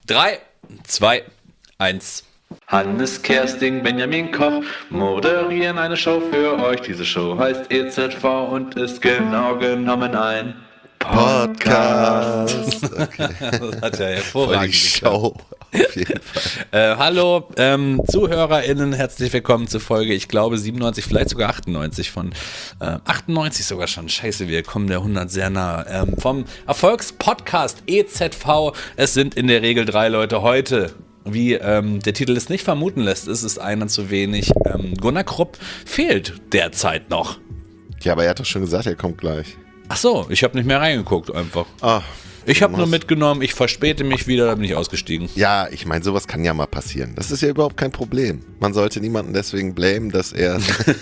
3, 2, 1. Hannes, Kersting, Benjamin Koch moderieren eine Show für euch. Diese Show heißt EZV und ist genau genommen ein Podcast. Okay. Das hat ja hervorragend Show. Auf jeden Fall. Hallo ZuhörerInnen, herzlich willkommen zur Folge, ich glaube 97, vielleicht sogar 98 von 98 sogar schon. Scheiße, wir kommen der 100 sehr nah. Vom Erfolgspodcast EZV. Es sind in der Regel 3 Leute heute. Wie der Titel es nicht vermuten lässt, ist es einer zu wenig. Gunnar Krupp fehlt derzeit noch. Ja, aber er hat doch schon gesagt, er kommt gleich. Ach so, ich habe nicht mehr reingeguckt einfach. Ah, ich habe nur mitgenommen, ich verspäte mich wieder, da bin ich ausgestiegen. Ja, ich meine, sowas kann ja mal passieren. Das ist ja überhaupt kein Problem. Man sollte niemanden deswegen blamen, dass er...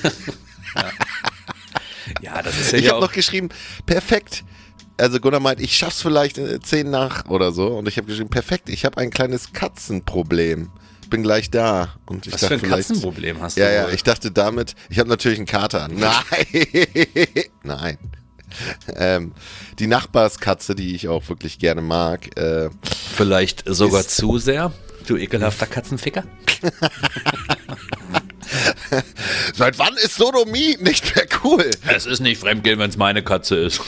Ja, das ist ja Ich habe auch... noch geschrieben, perfekt. Also Gunnar meint, ich schaff's vielleicht 10 nach oder so. Und ich habe geschrieben, perfekt, ich habe ein kleines Katzenproblem. Bin gleich da. Und ich Was dachte, für ein Katzenproblem hast du? Ja, wohl? ich dachte damit, ich habe natürlich einen Kater. Nein. Die Nachbarskatze, die ich auch wirklich gerne mag. Vielleicht sogar zu sehr, du ekelhafter Katzenficker? Seit wann ist Sodomie nicht mehr cool? Es ist nicht Fremdgehen, wenn es meine Katze ist.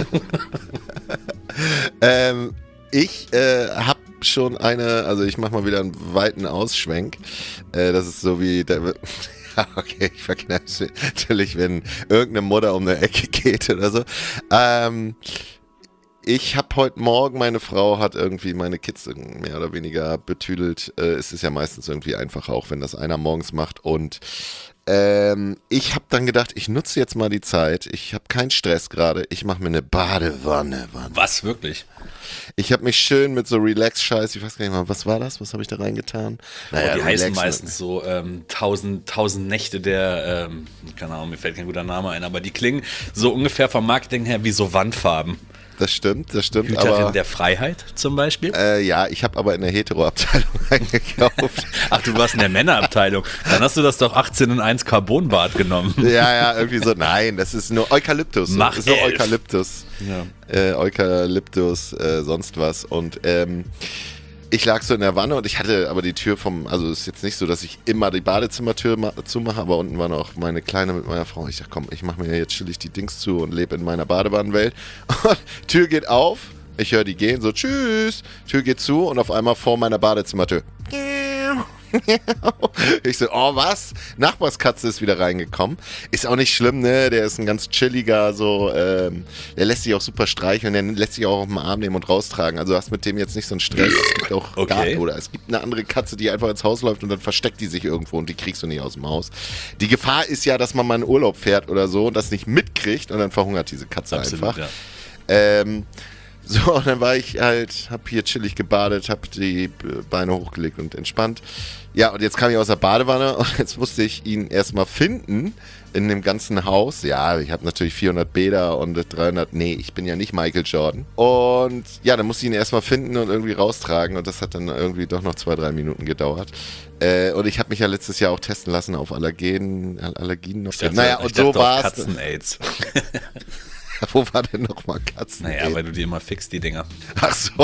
Ich habe schon also ich mache mal wieder einen weiten Ausschwenk. Das ist so wie ja, okay, ich verkneife mich natürlich, wenn irgendeine Mutter um eine Ecke geht oder so. Ich habe heute Morgen, meine Frau hat irgendwie meine Kids mehr oder weniger betüdelt. Es ist ja meistens irgendwie einfacher, auch wenn das einer morgens macht. Und ich habe dann gedacht, ich nutze jetzt mal die Zeit. Ich habe keinen Stress gerade. Ich mache mir eine Badewanne. Was, wirklich? Ich habe mich schön mit so Relax-Scheiß, ich weiß gar nicht mal, was war das? Was habe ich da reingetan? Naja, die heißen meistens so 1000 Nächte der, keine Ahnung, mir fällt kein guter Name ein, aber die klingen so ungefähr vom Marketing her wie so Wandfarben. Das stimmt. Hüterin aber, der Freiheit zum Beispiel? Ja, ich habe aber in der Hetero-Abteilung eingekauft. Ach, du warst in der Männerabteilung. Dann hast du das doch 18 in 1 Carbonbad genommen. Ja, irgendwie so. Nein, das ist nur Eukalyptus. Mach das ist nur 11. Eukalyptus. Ja. Eukalyptus, sonst was. Und ich lag so in der Wanne und ich hatte aber die Tür also es ist jetzt nicht so, dass ich immer die Badezimmertür zumache, aber unten war noch meine Kleine mit meiner Frau. Ich dachte, komm, ich mache mir jetzt chillig die Dings zu und lebe in meiner Badewannenwelt. Und Tür geht auf, ich höre die gehen, so tschüss, Tür geht zu und auf einmal vor meiner Badezimmertür. Ich so, oh was? Nachbarskatze ist wieder reingekommen. Ist auch nicht schlimm, ne? Der ist ein ganz chilliger, so, der lässt sich auch super streicheln, der lässt sich auch auf den Arm nehmen und raustragen. Also hast mit dem jetzt nicht so einen Stress. Es gibt auch oder es gibt eine andere Katze, die einfach ins Haus läuft und dann versteckt die sich irgendwo und die kriegst du nicht aus dem Haus. Die Gefahr ist ja, dass man mal in Urlaub fährt oder so und das nicht mitkriegt und dann verhungert diese Katze einfach. Ja. So, und dann war ich halt, hab hier chillig gebadet, hab die Beine hochgelegt und entspannt. Ja, und jetzt kam ich aus der Badewanne und jetzt musste ich ihn erstmal finden in dem ganzen Haus. Ja, ich habe natürlich 400 Bäder und 300, nee, ich bin ja nicht Michael Jordan. Und ja, dann musste ich ihn erstmal finden und irgendwie raustragen und das hat dann irgendwie doch noch 2-3 Minuten gedauert. Und ich habe mich ja letztes Jahr auch testen lassen auf Allergien noch. Naja, und so war's. Katzen-Aids. Wo war denn nochmal Katzen? Naja, weil du die immer fixst, die Dinger. Ach so.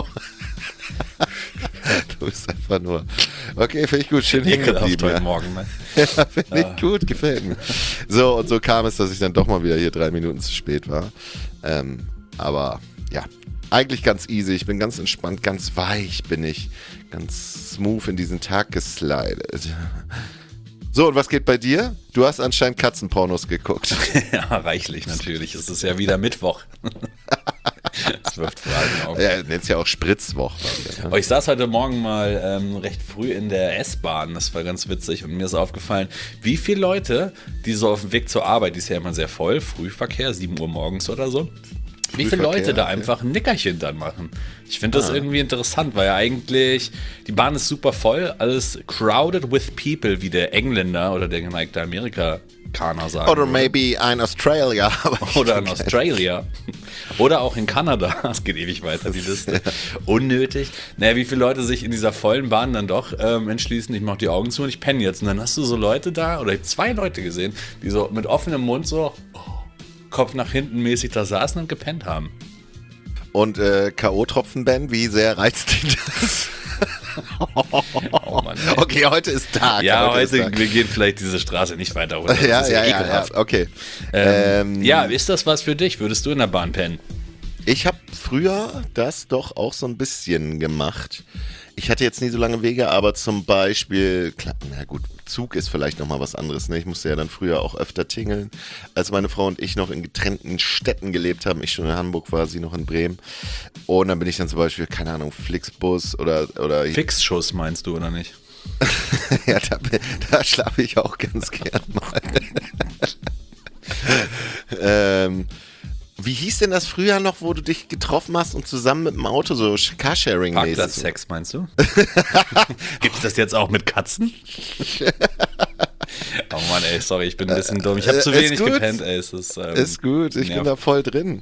Du bist einfach nur... Okay, finde ich gut. Schön hängen geblieben. Heute Morgen, ne? Ja, finde ich gut. Gefällt mir. So, und so kam es, dass ich dann doch mal wieder hier 3 Minuten zu spät war. Aber ja, eigentlich ganz easy. Ich bin ganz entspannt, ganz weich bin ich. Ganz smooth in diesen Tag geslidet. So, und was geht bei dir? Du hast anscheinend Katzenpornos geguckt. Ja, reichlich natürlich. Es ist ja wieder Mittwoch. Das wirft Fragen auf. Ja, nennt es ja auch Spritzwoche. Aber ich saß heute Morgen mal recht früh in der S-Bahn. Das war ganz witzig. Und mir ist aufgefallen, wie viele Leute, die so auf dem Weg zur Arbeit, die ist ja immer sehr voll, Frühverkehr, 7 Uhr morgens oder so, wie viele Leute da einfach ein Nickerchen dann machen. Ich finde das irgendwie interessant, weil ja eigentlich, die Bahn ist super voll, alles crowded with people, wie der Engländer oder der geneigte Amerikaner sagen. Oder maybe ein Australia. Oder in Australia. Oder auch in Kanada. Es geht ewig weiter, die Liste. Unnötig. Naja, wie viele Leute sich in dieser vollen Bahn dann doch entschließen, ich mache die Augen zu und ich penne jetzt. Und dann hast du so Leute da, oder ich habe 2 Leute gesehen, die so mit offenem Mund so... Kopf nach hinten mäßig da saßen und gepennt haben. Und K.O.-Tropfen, Ben, wie sehr reizt dich das? Oh Mann, ey. Okay, heute ist Tag. Ja, ist heute, Tag. wir gehen vielleicht diese Straße nicht weiter runter. Das Ja, ist ekelhaft. okay. Ja, ist das was für dich? Würdest du in der Bahn pennen? Ich habe früher das doch auch so ein bisschen gemacht. Ich hatte jetzt nie so lange Wege, aber zum Beispiel, klar, na gut, Zug ist vielleicht nochmal was anderes. Ne? Ich musste ja dann früher auch öfter tingeln, als meine Frau und ich noch in getrennten Städten gelebt haben. Ich schon in Hamburg war, sie noch in Bremen. Und dann bin ich dann zum Beispiel, keine Ahnung, Flixbus oder Fixschuss meinst du, oder nicht? ja, da schlafe ich auch ganz gern mal. Wie hieß denn das früher noch, wo du dich getroffen hast und zusammen mit dem Auto so Carsharing-mäßig? Parkplatzsex meinst du? Gibt's das jetzt auch mit Katzen? Oh Mann, ey, sorry, ich bin ein bisschen dumm. Ich habe zu wenig gepennt, ey. Ist gut, ich bin da voll drin.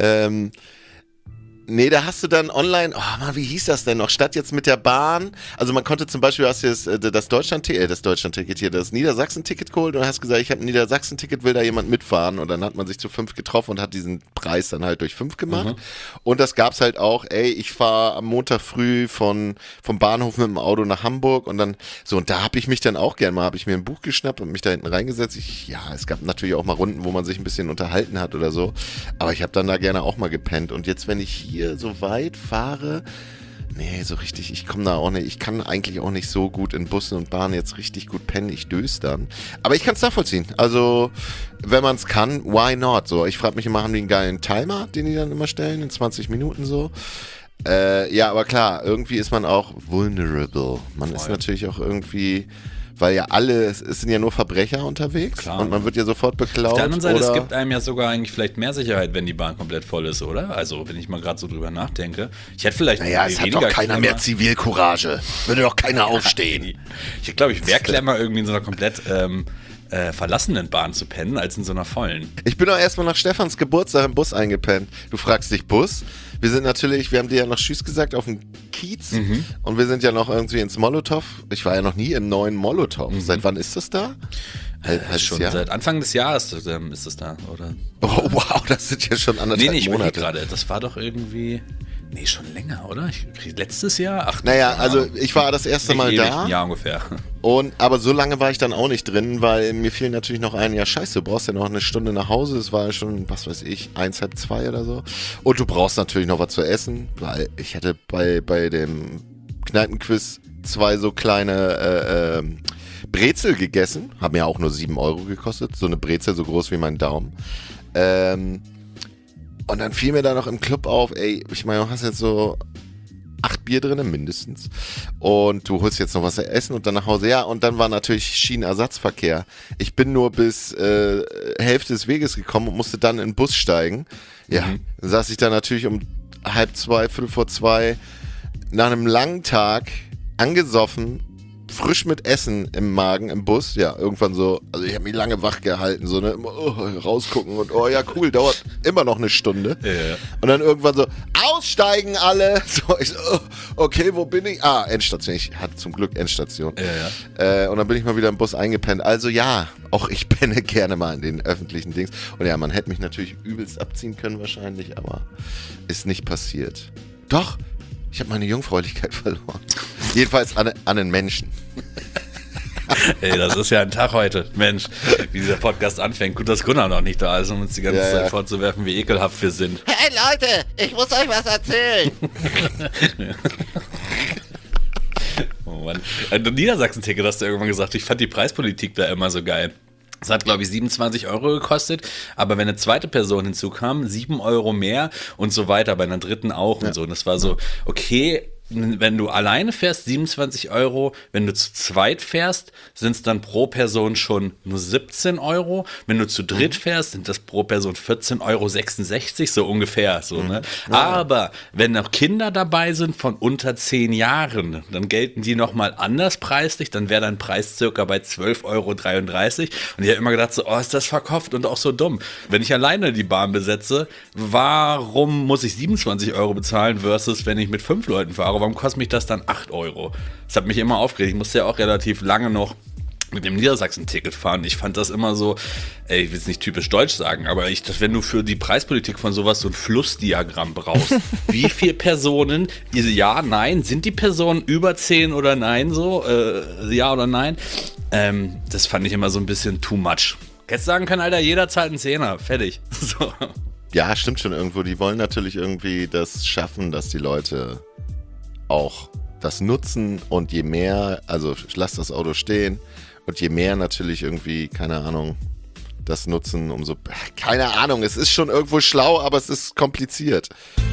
Nee, da hast du dann online, oh Mann, wie hieß das denn noch? Statt jetzt mit der Bahn, also man konnte zum Beispiel, hast du das Deutschland-Ticket hier, das Niedersachsen-Ticket geholt und hast gesagt, ich habe ein Niedersachsen-Ticket, will da jemand mitfahren und dann hat man sich zu 5 getroffen und hat diesen Preis dann halt durch 5 gemacht. Und das gab's halt auch, ey, ich fahre am Montag früh vom Bahnhof mit dem Auto nach Hamburg und dann, so, und da habe ich mich dann auch gern mal, habe ich mir ein Buch geschnappt und mich da hinten reingesetzt. Es gab natürlich auch mal Runden, wo man sich ein bisschen unterhalten hat oder so, aber ich habe dann da gerne auch mal gepennt und jetzt, wenn ich hier so weit fahre, nee, so richtig, ich komme da auch nicht, ich kann eigentlich auch nicht so gut in Bussen und Bahnen jetzt richtig gut pennen, ich döse dann. Aber ich kann es nachvollziehen, also wenn man es kann, why not? So, ich frage mich immer, haben die einen geilen Timer, den die dann immer stellen, in 20 Minuten so? Ja, aber klar, irgendwie ist man auch vulnerable. Man ist natürlich auch irgendwie, weil ja es sind ja nur Verbrecher unterwegs. Klar. Und man wird ja sofort beklaut. Auf der anderen Seite, es gibt einem ja sogar eigentlich vielleicht mehr Sicherheit, wenn die Bahn komplett voll ist, oder? Also, wenn ich mal gerade so drüber nachdenke. Ich hätte vielleicht es hat doch keiner mehr Zivilcourage. Würde doch keiner aufstehen. Ich glaube, ich wäre clever, irgendwie in so einer komplett verlassenen Bahn zu pennen, als in so einer vollen. Ich bin doch erstmal nach Stefans Geburtstag im Bus eingepennt. Du fragst dich, Bus? Wir haben dir ja noch Tschüss gesagt auf dem Kiez und wir sind ja noch irgendwie ins Molotow. Ich war ja noch nie im neuen Molotow. Seit wann ist das da? Schon seit Anfang des Jahres ist das da, oder? Oh wow, das sind ja schon anderthalb ich Monate. Gerade. Das war doch irgendwie... Nee, schon länger, oder? Letztes Jahr? Ach, naja, also ich war das erste Mal da. Ein Jahr ungefähr. Aber so lange war ich dann auch nicht drin, weil mir fiel natürlich noch ein, ja scheiße, du brauchst ja noch eine Stunde nach Hause. Es war schon, was weiß ich, 1, halb 2 oder so. Und du brauchst natürlich noch was zu essen, weil ich hätte bei dem Kneipenquiz 2 so kleine Brezel gegessen. Haben ja auch nur 7 € gekostet. So eine Brezel so groß wie mein Daumen. Und dann fiel mir da noch im Club auf, ey, ich meine, du hast jetzt so 8 Bier drin, mindestens. Und du holst jetzt noch was zu essen und dann nach Hause. Ja, und dann war natürlich Schienenersatzverkehr. Ich bin nur bis Hälfte des Weges gekommen und musste dann in den Bus steigen. Ja, dann saß ich da natürlich um 1:30, 1:45 nach einem langen Tag angesoffen, frisch mit Essen im Magen, im Bus, ja, irgendwann so, also ich habe mich lange wach gehalten, so, ne, immer rausgucken und, oh ja, cool, dauert immer noch eine Stunde. Ja. Und dann irgendwann so, aussteigen alle, so, ich so, okay, wo bin ich? Endstation, ich hatte zum Glück Endstation. Ja. Und dann bin ich mal wieder im Bus eingepennt, also ja, auch ich penne gerne mal in den öffentlichen Dings. Und ja, man hätte mich natürlich übelst abziehen können wahrscheinlich, aber ist nicht passiert. Doch, ich habe meine Jungfräulichkeit verloren. Jedenfalls an einen Menschen. Ey, das ist ja ein Tag heute. Mensch, wie dieser Podcast anfängt. Gut, dass Gunnar noch nicht da ist, um uns die ganze Zeit vorzuwerfen, wie ekelhaft wir sind. Hey Leute, ich muss euch was erzählen. Oh Mann. Niedersachsen-Ticket hast du irgendwann gesagt. Ich fand die Preispolitik da immer so geil. Es hat, glaube ich, 27 € gekostet, aber wenn eine zweite Person hinzukam, 7 € mehr und so weiter, bei einer dritten auch und so. Und das war so, okay, wenn du alleine fährst, 27 €, wenn du zu zweit fährst, sind es dann pro Person schon nur 17 €. Wenn du zu dritt fährst, sind das pro Person 14,66 € so ungefähr. So, ne? Aber wenn noch Kinder dabei sind von unter 10 Jahren, dann gelten die nochmal anders preislich, dann wäre dein Preis circa bei 12,33 €. Und ich habe immer gedacht, so, oh, ist das verkopft und auch so dumm. Wenn ich alleine die Bahn besetze, warum muss ich 27 € bezahlen versus wenn ich mit 5 Leuten fahre? Warum kostet mich das dann 8 €? Das hat mich immer aufgeregt. Ich musste ja auch relativ lange noch mit dem Niedersachsen-Ticket fahren. Ich fand das immer so, ich will es nicht typisch deutsch sagen, aber wenn du für die Preispolitik von sowas so ein Flussdiagramm brauchst, wie viele Personen, ja, nein, sind die Personen über 10 oder nein so, ja oder nein, das fand ich immer so ein bisschen too much. Hättest sagen können, Alter, jeder zahlt einen Zehner, fertig. So. Ja, stimmt schon irgendwo. Die wollen natürlich irgendwie das schaffen, dass die Leute auch das nutzen und je mehr, also ich lasse das Auto stehen und je mehr natürlich irgendwie, keine Ahnung, das nutzen, umso, keine Ahnung, es ist schon irgendwo schlau, aber es ist kompliziert.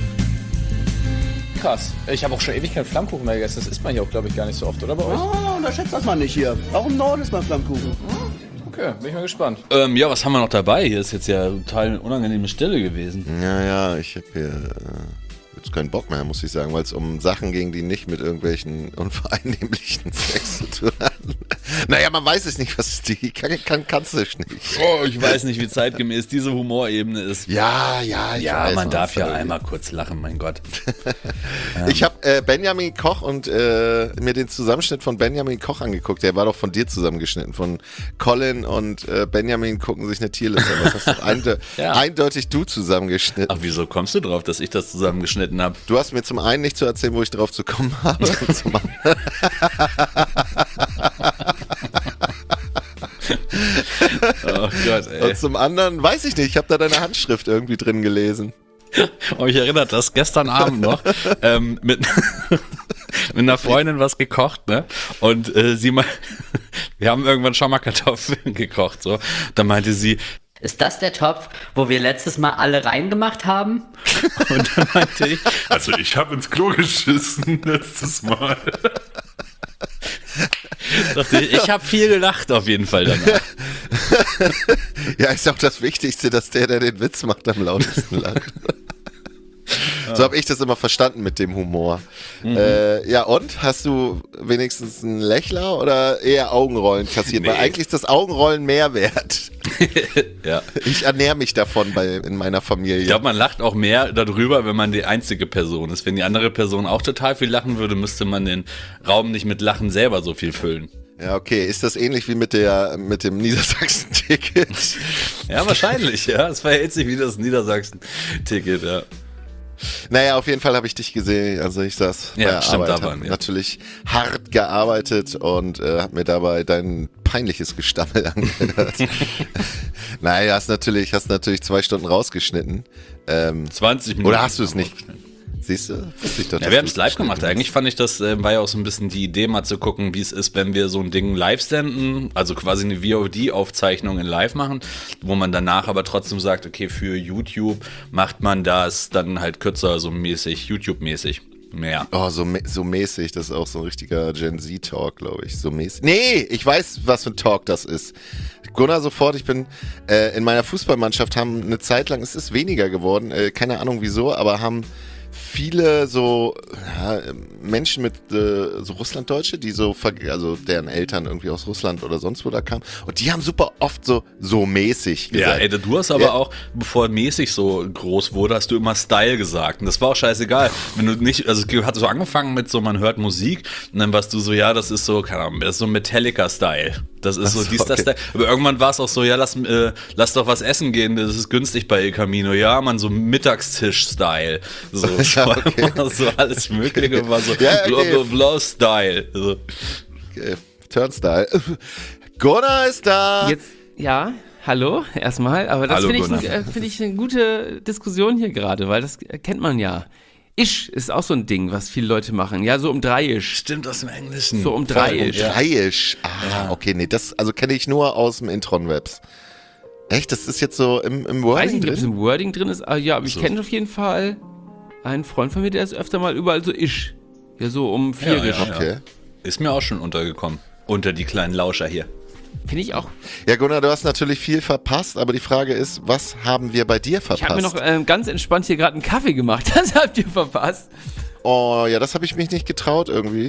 Krass. Ich habe auch schon ewig keinen Flammkuchen mehr gegessen. Das isst man hier auch, glaube ich, gar nicht so oft, oder bei euch? Oh, unterschätzt das mal nicht hier. Auch im Norden ist mal Flammkuchen. Okay, bin ich mal gespannt. Ja, was haben wir noch dabei? Hier ist jetzt ja total unangenehme Stille gewesen. Ja, ich habe hier jetzt keinen Bock mehr, muss ich sagen, weil es um Sachen ging, die nicht mit irgendwelchen unvereinnehmlichen Sex zu tun hatten. Naja, man weiß es nicht, was die kannst du nicht. Oh, ich weiß nicht, wie zeitgemäß diese Humorebene ist. Ja, Ja, weiß, man darf ja irgendwie. einmal kurz lachen, mein Gott. Ich habe Benjamin Koch und mir den Zusammenschnitt von Benjamin Koch angeguckt. Der war doch von dir zusammengeschnitten. Von Colin und Benjamin gucken sich eine Tierliste an. Das hast du Ja. eindeutig du zusammengeschnitten. Ach, wieso kommst du drauf, dass ich das zusammengeschnitten habe? Du hast mir zum einen nicht zu erzählen, wo ich drauf zu kommen habe. Und zum anderen Oh Gott, ey. Und zum anderen, weiß ich nicht, ich habe da deine Handschrift irgendwie drin gelesen. Oh, mich erinnert das gestern Abend noch mit einer Freundin was gekocht, ne? Und wir haben irgendwann schon mal Kartoffeln gekocht, so. Da meinte sie, Ist das der Topf, wo wir letztes Mal alle reingemacht haben? und dann meinte ich, Also ich habe ins Klo geschissen letztes Mal. dachte ich habe viel gelacht auf jeden Fall danach. Ja, ist auch das Wichtigste, dass der den Witz macht, am lautesten lacht. So habe ich das immer verstanden mit dem Humor. Ja, und? Hast du wenigstens einen Lächler oder eher Augenrollen kassiert? Nee. Weil eigentlich ist das Augenrollen mehr wert. Ja. Ich ernähre mich davon in meiner Familie. Ich glaube, man lacht auch mehr darüber, wenn man die einzige Person ist. Wenn die andere Person auch total viel lachen würde, müsste man den Raum nicht mit Lachen selber so viel füllen. Ja, okay. Ist das ähnlich wie mit dem Niedersachsen-Ticket? Ja, wahrscheinlich, ja. Es verhält sich wie das Niedersachsen-Ticket, ja. Naja, auf jeden Fall habe ich dich gesehen. Also ich saß bei Ja, der stimmt, Arbeit, da waren habe wir. natürlich hart gearbeitet und habe mir dabei dein peinliches Gestammel angehört. Naja, hast natürlich 2 Stunden rausgeschnitten. 20 Minuten. Oder hast du es nicht? Siehst du? Wusste ich doch, Ja, dass wir haben du es live gemacht. Eigentlich fand ich, das war ja auch so ein bisschen die Idee, mal zu gucken, wie es ist, wenn wir so ein Ding live senden, also quasi eine VOD-Aufzeichnung in live machen, wo man danach aber trotzdem sagt, okay, für YouTube macht man das dann halt kürzer, so mäßig, YouTube-mäßig. Mehr. Oh, so mäßig. Das ist auch so ein richtiger Gen Z-Talk, glaube ich. So mäßig. Nee, ich weiß, was für ein Talk das ist. Gunnar, sofort, ich bin in meiner Fußballmannschaft, haben eine Zeit lang, es ist weniger geworden, keine Ahnung wieso, aber haben viele so Menschen mit so Russlanddeutsche, die also deren Eltern irgendwie aus Russland oder sonst wo da kamen. Und die haben super oft so mäßig Ja, gesagt. ey, du hast aber Ja. auch, bevor mäßig so groß wurde, hast du immer Style gesagt. Und das war auch scheißegal. Wenn du nicht, also es hat so angefangen mit so, man hört Musik und dann warst du so, ja, das ist so, keine Ahnung, das ist so Metallica-Style. Das ist so, so, das okay. Style. Aber irgendwann war es auch so, ja, lass doch was essen gehen, das ist günstig bei El Camino. Ja, man, so Mittagstisch-Style. So, Ja, okay. so alles Mögliche war so Ja, okay. bla bla bla Style. So. Turnstyle. Gunnar ist da. Jetzt, ja, hallo, erstmal. Aber das Hallo, finde Gunnar. find ich eine gute Diskussion hier gerade, weil das kennt man ja. Isch ist auch so ein Ding, was viele Leute machen. Ja, so um 3 Isch. Stimmt aus dem Englischen. So um 3 Isch. Dreiisch. Okay, nee, das kenne ich nur aus dem Intron-Webs. Echt? Das ist jetzt so im Weiß Wording nicht, ob es drin? im Wording drin ist, aber ja, aber ich So. kenne auf jeden Fall einen Freund von mir, der ist öfter mal überall so Isch. Ja, so um 4 Isch. Okay. Ist mir auch schon untergekommen. Unter die kleinen Lauscher hier. Finde ich auch. Ja, Gunnar, du hast natürlich viel verpasst, aber die Frage ist, was haben wir bei dir Ich verpasst? habe mir noch ganz entspannt hier gerade einen Kaffee gemacht. Das habt ihr verpasst. Oh, ja, das habe ich mich nicht getraut irgendwie.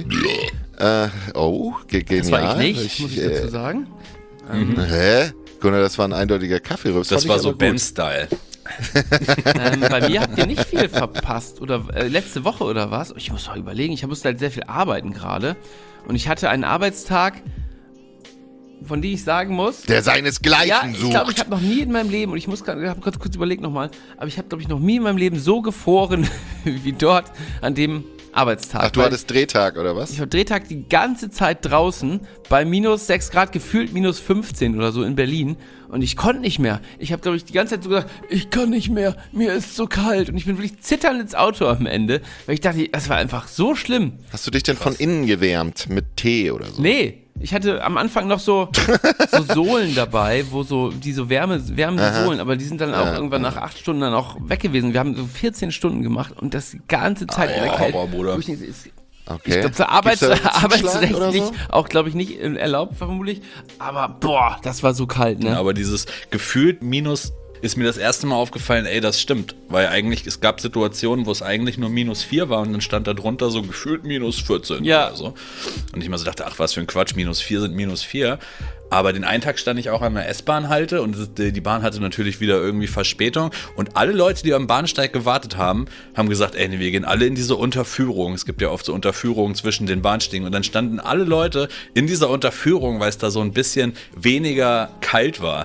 Genial. Das war ich nicht, muss ich dazu sagen. Hä? Gunnar, das war ein eindeutiger Kaffeerübs. Das fand war ich so aber gut. Ben-Style. Bei mir habt ihr nicht viel verpasst. Oder letzte Woche oder was? Ich muss mal überlegen, ich musste halt sehr viel arbeiten gerade. Und ich hatte einen Arbeitstag, von denen ich sagen muss, Der seinesgleichen ja, ich sucht. glaube, ich habe noch nie in meinem Leben, und ich habe kurz überlegt nochmal, aber ich habe, glaube ich, noch nie in meinem Leben so gefroren wie dort an dem Arbeitstag. Ach, du Weil hattest Drehtag, oder was? ich war Drehtag die ganze Zeit draußen bei minus 6 Grad, gefühlt minus 15 oder so in Berlin, und ich konnte nicht mehr. Ich habe, glaube ich, die ganze Zeit so gesagt, ich kann nicht mehr, mir ist so kalt, und ich bin wirklich zitternd ins Auto am Ende, weil ich dachte, das war einfach so schlimm. Hast du dich denn von innen gewärmt mit Tee oder so? Nee, ich hatte am Anfang noch so Sohlen dabei, wo so, die so wärmende Sohlen, aber die sind dann auch irgendwann nach 8 Stunden dann auch weg gewesen. Wir haben so 14 Stunden gemacht und das die ganze Zeit in der Kälte. Bruder. Wo ich nicht- Okay. Ich glaube, zur Gibt's da Zuschlag arbeitsrechtlich oder so? auch, glaube ich, nicht erlaubt, vermutlich. Aber boah, das war so kalt, ne? Aber dieses gefühlt Minus ist mir das erste Mal aufgefallen, ey, das stimmt. Weil eigentlich, es gab Situationen, wo es eigentlich nur minus 4 war und dann stand da drunter so gefühlt minus 14 Ja. oder so. Und ich mir so dachte, ach, was für ein Quatsch, minus 4 sind minus 4. Aber den einen Tag stand ich auch an der S-Bahn-Halte und die Bahn hatte natürlich wieder irgendwie Verspätung. Und alle Leute, die am Bahnsteig gewartet haben, haben gesagt, ey, nee, wir gehen alle in diese Unterführung. Es gibt ja oft so Unterführungen zwischen den Bahnsteigen. Und dann standen alle Leute in dieser Unterführung, weil es da so ein bisschen weniger kalt war.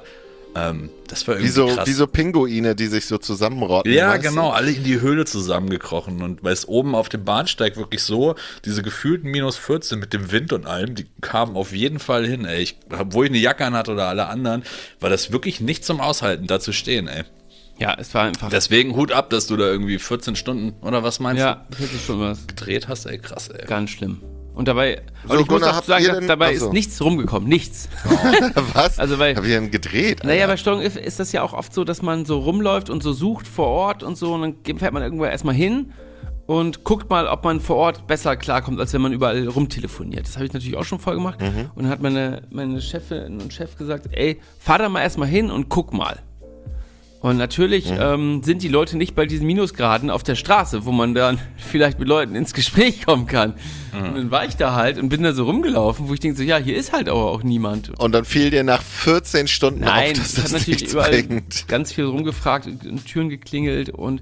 Das war irgendwie krass. Wie so Pinguine, die sich so zusammenrotten. Ja, weißt du? genau, alle in die Höhle zusammengekrochen. Und weil es oben auf dem Bahnsteig wirklich so, diese gefühlten minus 14 mit dem Wind und allem, die kamen auf jeden Fall hin, ey. Obwohl ich eine Jacke an hatte oder alle anderen, war das wirklich nicht zum Aushalten, da zu stehen, ey. Ja, es war einfach. Deswegen Hut ab, dass du da irgendwie 14 Stunden, oder was meinst Ja, 40 Stunden was. du, gedreht hast, ey, krass, ey. Ganz schlimm. Und dabei, So, und ich muss Gunnar, auch habt sagen, ihr denn- dabei Achso. ist nichts rumgekommen, nichts. Was? Also, weil- Hab ich denn gedreht? Naja, Alter? bei Steuerung ist das ja auch oft so, dass man so rumläuft und so sucht vor Ort und so, und dann fährt man irgendwo erstmal hin und guckt mal, ob man vor Ort besser klarkommt, als wenn man überall rumtelefoniert. Das habe ich natürlich auch schon voll gemacht. Und dann hat meine Chefin und Chef gesagt, ey, fahr da mal erstmal hin und guck mal. Und natürlich sind die Leute nicht bei diesen Minusgraden auf der Straße, wo man dann vielleicht mit Leuten ins Gespräch kommen kann. Und dann war ich da halt und bin da so rumgelaufen, wo ich denke so, ja, hier ist halt aber auch niemand. Und dann fiel dir nach 14 Stunden Nein, auf, dass ich habe das natürlich nichts überall bringt. ganz viel rumgefragt, und Türen geklingelt und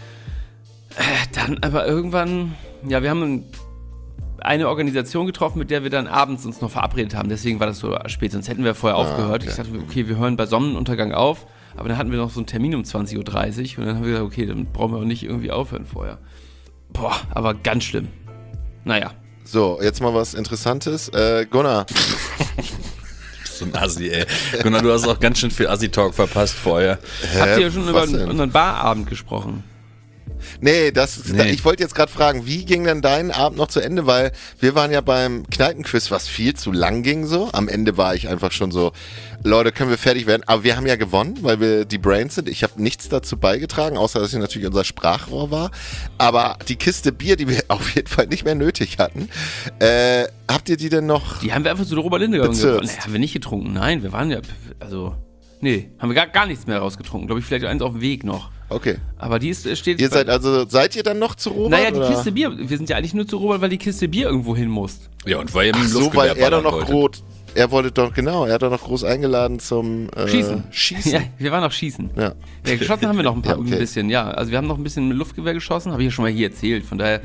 dann aber irgendwann, ja, wir haben eine Organisation getroffen, mit der wir dann abends uns noch verabredet haben. Deswegen war das so spät, sonst hätten wir vorher aufgehört. okay. Ich dachte, okay, wir hören bei Sonnenuntergang auf, aber dann hatten wir noch so einen Termin um 20.30 Uhr und dann haben wir gesagt, okay, dann brauchen wir auch nicht irgendwie aufhören vorher. Boah, aber ganz schlimm. Naja. So, jetzt mal was Interessantes. Gunnar, So ein Assi, ey. Gunnar, du hast auch ganz schön viel Assi-Talk verpasst vorher. Habt ihr schon über was denn? unseren Barabend gesprochen? Nee, Nee. ich wollte jetzt gerade fragen, wie ging denn dein Abend noch zu Ende? Weil wir waren ja beim Kneipenquiz, was viel zu lang ging so. Am Ende war ich einfach schon so, Leute, können wir fertig werden? Aber wir haben ja gewonnen, weil wir die Brains sind. Ich habe nichts dazu beigetragen, außer dass ich natürlich unser Sprachrohr war. Aber die Kiste Bier, die wir auf jeden Fall nicht mehr nötig hatten, habt ihr die denn noch? Die haben wir einfach zu der Robert-Linde gegangen. Bezirzt. Nee, haben wir nicht getrunken. Nein, wir waren ja, also, nee, haben wir gar nichts mehr rausgetrunken. Glaube ich, vielleicht eins auf dem Weg noch. Okay. Aber die steht. Ihr seid ihr dann noch zu Robert? Naja, die oder? Kiste Bier. Wir sind ja eigentlich nur zu Robert, weil die Kiste Bier irgendwo hin muss. Ja, und weil ihr mit dem So, Luftgewehr weil er doch ballern noch wolltet. groß, er wollte doch, genau, er hat doch noch groß eingeladen zum Schießen. Schießen. Ja, wir waren noch schießen. Ja. Ja, geschossen haben wir noch ein paar, Ja, okay. ein bisschen, ja. Also wir haben noch ein bisschen mit Luftgewehr geschossen, habe ich ja schon mal hier erzählt. Von daher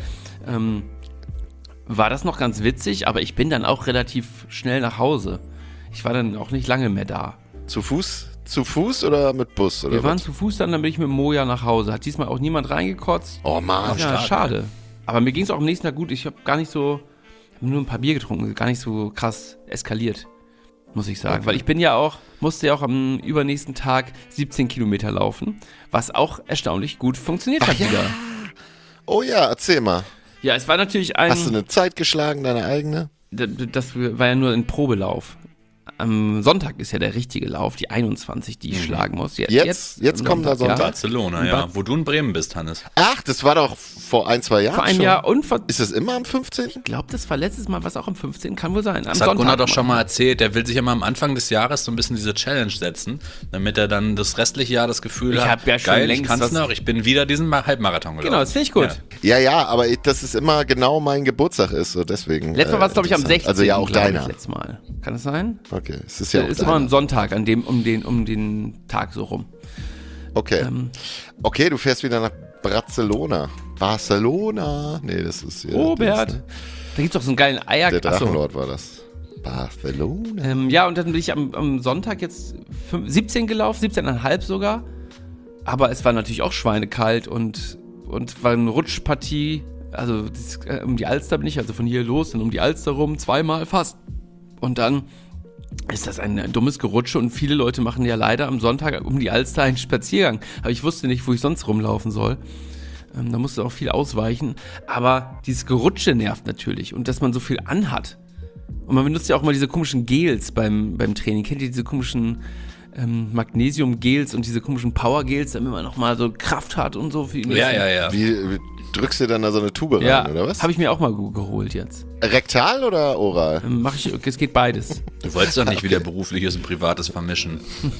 war das noch ganz witzig, aber ich bin dann auch relativ schnell nach Hause. Ich war dann auch nicht lange mehr da. Zu Fuß oder mit Bus? Oder Wir waren was? zu Fuß, dann bin ich mit Moja nach Hause. Hat diesmal auch niemand reingekotzt. Oh Mann, Ja, schade. Aber mir ging es auch am nächsten Tag gut. Ich habe gar nicht so, nur ein paar Bier getrunken, gar nicht so krass eskaliert, muss ich sagen. Okay. Weil ich musste ja auch am übernächsten Tag 17 Kilometer laufen, was auch erstaunlich gut funktioniert hat wieder. Oh ja, erzähl mal. Ja, es war natürlich Hast du eine Zeit geschlagen, deine eigene? das war ja nur ein Probelauf. Am Sonntag ist ja der richtige Lauf, die 21, die ich schlagen muss. Jetzt am kommt der Sonntag. Barcelona, In ja. Bad- Wo du in Bremen bist, Hannes. Ach, das war doch vor 1-2 Jahren Vor einem schon. Jahr und vor. Ist das immer am 15.? Ich glaube, das war letztes Mal, was auch am 15. kann wohl sein. Am Das hat Sonntag Gunnar doch schon mal erzählt. Der will sich immer am Anfang des Jahres so ein bisschen diese Challenge setzen, damit er dann das restliche Jahr das Gefühl Ich hat, hab ja schon geil, ich längst kann's was- noch, ich bin wieder diesen Halbmarathon gelaufen. Genau, das finde ich gut. Ja. Aber das ist immer genau mein Geburtstag ist, so deswegen. Letztes Mal war es, glaube ich, am interessant. 16. Also ja, auch glaub ich, deiner. Letztes Mal. Kann das sein? Okay, es ist ja auch Ist immer ein deiner. Sonntag, um den Tag so rum. Okay. Okay, du fährst wieder nach Barcelona. Barcelona. Nee, das ist ja. Robert. Das, ne? Da gibt es doch so einen geilen Eier. Der Achso. Drachenlord war das. Barcelona. Ja, und dann bin ich am Sonntag jetzt 17 gelaufen, 17,5 sogar. Aber es war natürlich auch schweinekalt und war eine Rutschpartie. Also um die Alster bin ich, also von hier los, dann um die Alster rum, zweimal fast. Und dann ist das ein dummes Gerutsche und viele Leute machen ja leider am Sonntag um die Alster einen Spaziergang. Aber ich wusste nicht, wo ich sonst rumlaufen soll. Da musste auch viel ausweichen. Aber dieses Gerutsche nervt natürlich und dass man so viel anhat. Und man benutzt ja auch immer diese komischen Gels beim Training. Kennt ihr diese komischen Magnesium-Gels und diese komischen Power-Gels, damit man nochmal so Kraft hat und so. Ja. Wie drückst du dann da so eine Tube rein, oder was? Habe ich mir auch mal geholt jetzt. Rektal oder oral? Mach ich, es geht beides. Du wolltest doch nicht wieder berufliches und privates vermischen.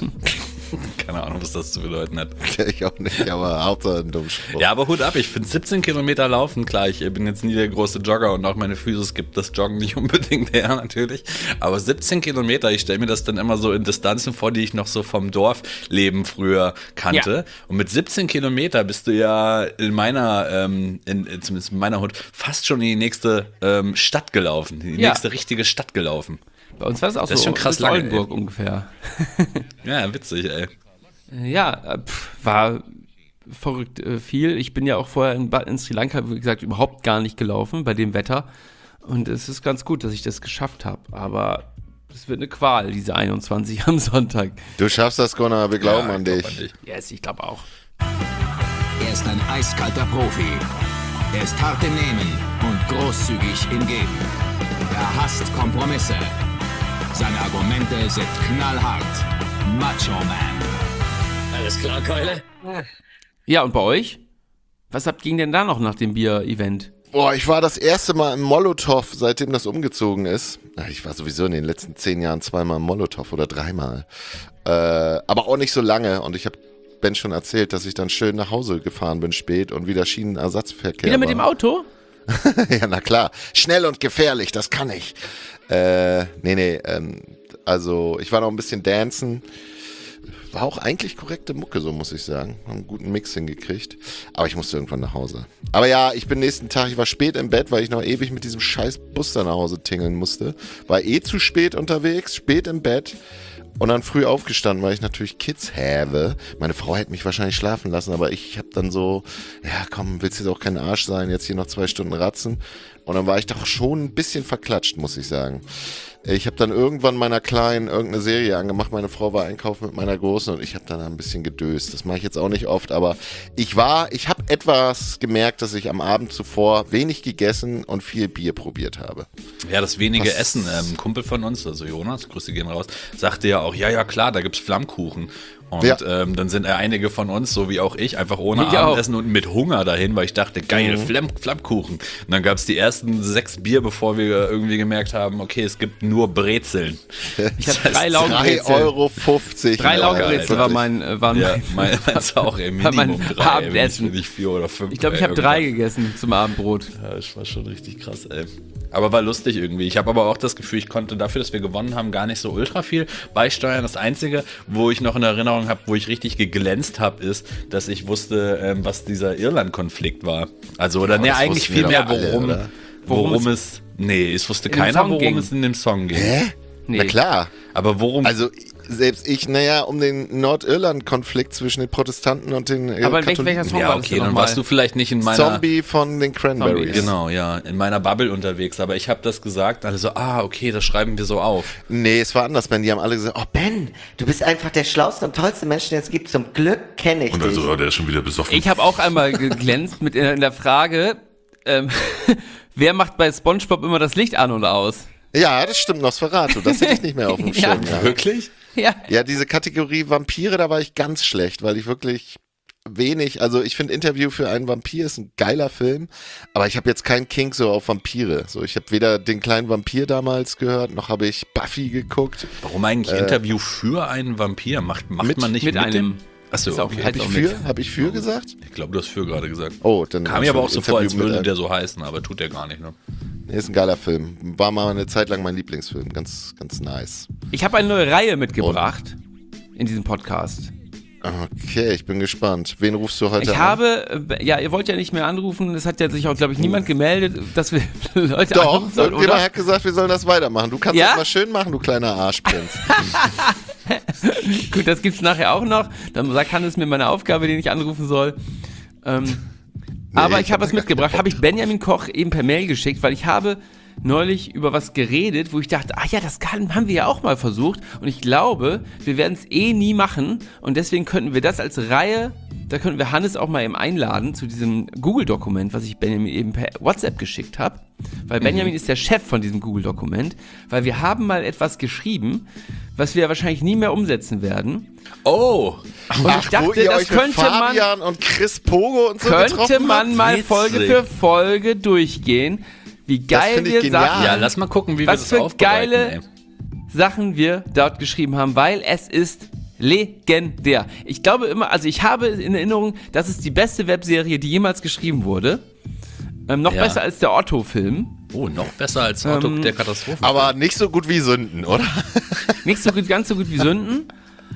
Keine Ahnung, was das zu bedeuten hat. Ich auch nicht, aber Hauptsache ein dummer Spruch. Ja, aber Hut ab, ich finde 17 Kilometer laufen, klar, ich bin jetzt nie der große Jogger und auch meine Physis gibt das Joggen nicht unbedingt her, natürlich. Aber 17 Kilometer, ich stelle mir das dann immer so in Distanzen vor, die ich noch so vom Dorfleben früher kannte. Ja. Und mit 17 Kilometer bist du ja in meiner, zumindest in meiner Hut, fast schon in die nächste Stadt gelaufen, in die nächste richtige Stadt gelaufen. Bei uns war das auch das so, ist schon krass lange, Oldenburg ungefähr. Ja, witzig, ey. Ja, war verrückt viel. Ich bin ja auch vorher in Sri Lanka, wie gesagt, überhaupt gar nicht gelaufen bei dem Wetter. Und es ist ganz gut, dass ich das geschafft habe. Aber es wird eine Qual, diese 21 am Sonntag. Du schaffst das, Gunnar, wir glauben an dich. Yes, ich glaube auch. Er ist ein eiskalter Profi. Er ist hart im Nehmen und großzügig im Geben. Er hasst Kompromisse. Seine Argumente sind knallhart. Macho Man. Alles klar, Keule? Ja, und bei euch? Was ging denn da noch nach dem Bier-Event? Boah, ich war das erste Mal im Molotow, seitdem das umgezogen ist. Ich war sowieso in den letzten 10 Jahren 2-mal im Molotow oder 3-mal. Aber auch nicht so lange. Und ich habe Ben schon erzählt, dass ich dann schön nach Hause gefahren bin spät und wieder Schienenersatzverkehr Wieder mit dem Auto? Ja, na klar. Schnell und gefährlich, das kann ich. Also ich war noch ein bisschen dancen. War auch eigentlich korrekte Mucke, so muss ich sagen. Haben einen guten Mix hingekriegt. Aber ich musste irgendwann nach Hause. Aber ja, ich bin nächsten Tag, ich war spät im Bett, weil ich noch ewig mit diesem scheiß Bus da nach Hause tingeln musste. War zu spät unterwegs, spät im Bett. Und dann früh aufgestanden, weil ich natürlich Kids habe. Meine Frau hätte mich wahrscheinlich schlafen lassen, aber ich habe dann so, ja komm, willst jetzt auch kein Arsch sein, jetzt hier noch 2 Stunden ratzen. Und dann war ich doch schon ein bisschen verklatscht, muss ich sagen. Ich habe dann irgendwann meiner Kleinen irgendeine Serie angemacht. Meine Frau war einkaufen mit meiner Großen und ich habe dann ein bisschen gedöst. Das mache ich jetzt auch nicht oft, aber ich habe etwas gemerkt, dass ich am Abend zuvor wenig gegessen und viel Bier probiert habe. Ja, das wenige Essen. Ein Kumpel von uns, also Jonas, Grüße gehen raus, sagte ja auch, ja klar, da gibt's Flammkuchen. Und dann sind einige von uns, so wie auch ich, einfach ohne Abendessen und mit Hunger dahin, weil ich dachte, geil, Flammkuchen. Und dann gab es die ersten 6 Bier, bevor wir irgendwie gemerkt haben, okay, es gibt nur Brezeln. Ich habe 3 Laugenbrezel. 3,50 €. 3 Laugenbrezel war mein meins auch, Minimum 3, Abendessen. Nicht 4 oder 5. Ich glaube, ich habe 3 gegessen zum Abendbrot. Ja, das war schon richtig krass, ey. Aber war lustig irgendwie. Ich habe aber auch das Gefühl, ich konnte dafür, dass wir gewonnen haben, gar nicht so ultra viel beisteuern. Das Einzige, wo ich noch in Erinnerung habe, wo ich richtig geglänzt habe, ist, dass ich wusste, was dieser Irland-Konflikt war. Also, oder eigentlich viel mehr, worum es... Nee, es wusste keiner, worum es in dem Song ging. Hä? Nee. Na klar. Aber worum... Also selbst ich, um den Nordirland-Konflikt zwischen den Protestanten und den Aber Katholiken. welcher Song ja, war das okay, denn dann nochmal? warst du vielleicht nicht in meiner... Zombie von den Cranberries. Genau, ja, in meiner Bubble unterwegs. Aber ich habe das gesagt, alle so, okay, das schreiben wir so auf. Nee, es war anders, Ben. Die haben alle gesagt, oh, Ben, du bist einfach der schlauste und tollste Mensch, den es gibt. Zum Glück kenne ich dich. Und also, der ist schon wieder besoffen. Ich habe auch einmal geglänzt mit in der Frage, wer macht bei SpongeBob immer das Licht an und aus? Ja, das stimmt, Nosferatu. Das hätte ich nicht mehr auf dem Schirm. Ja. Wirklich? Ja. Ja, diese Kategorie Vampire, da war ich ganz schlecht, weil ich wirklich wenig, also ich finde Interview für einen Vampir ist ein geiler Film, aber ich habe jetzt keinen Kink so auf Vampire. So, ich habe weder den kleinen Vampir damals gehört, noch habe ich Buffy geguckt. Warum eigentlich Interview für einen Vampir? Macht man nicht mit einem... dem? Achso, okay. Hab ich für gesagt? Ich glaube, du hast für gerade gesagt. Oh, dann kam mir aber auch so vor, als Interview würde mit der so heißen, aber tut der gar nicht, ne? Nee, ist ein geiler Film. War mal eine Zeit lang mein Lieblingsfilm. Ganz, ganz nice. Ich habe eine neue Reihe mitgebracht in diesem Podcast. Okay, ich bin gespannt. Wen rufst du heute an? Ihr wollt ja nicht mehr anrufen, es hat ja sich auch, glaube ich, niemand gemeldet, dass wir Leute Doch, anrufen sollen, irgendjemand oder? hat gesagt, wir sollen das weitermachen. Du kannst das mal schön machen, du kleiner Arschprinz. Gut, das gibt's nachher auch noch. Dann sagt Hannes mir meine Aufgabe, den ich anrufen soll. Aber ich habe was mitgebracht. Habe ich Benjamin Koch eben per Mail geschickt, weil ich habe neulich über was geredet, wo ich dachte, das haben wir ja auch mal versucht. Und ich glaube, wir werden es nie machen. Und deswegen könnten wir das als Reihe, da könnten wir Hannes auch mal eben einladen zu diesem Google-Dokument, was ich Benjamin eben per WhatsApp geschickt habe. Weil Benjamin ist der Chef von diesem Google-Dokument. Weil wir haben mal etwas geschrieben, was wir wahrscheinlich nie mehr umsetzen werden. Oh! Und ich dachte, das könnte Fabian und Chris Pogo und so könnte man mal Folge für Folge durchgehen. Wie geil wir Sachen. Ja, lass mal gucken, wie wir das aufbereiten. Was für geile Sachen wir dort geschrieben haben, weil es ist legendär. Ich glaube immer, also ich habe in Erinnerung, das ist die beste Webserie, die jemals geschrieben wurde. Noch besser als der Otto-Film. Oh, noch besser als Otto, der Katastrophen. Aber nicht so gut wie Sünden, oder? Nicht so gut, ganz so gut wie Sünden.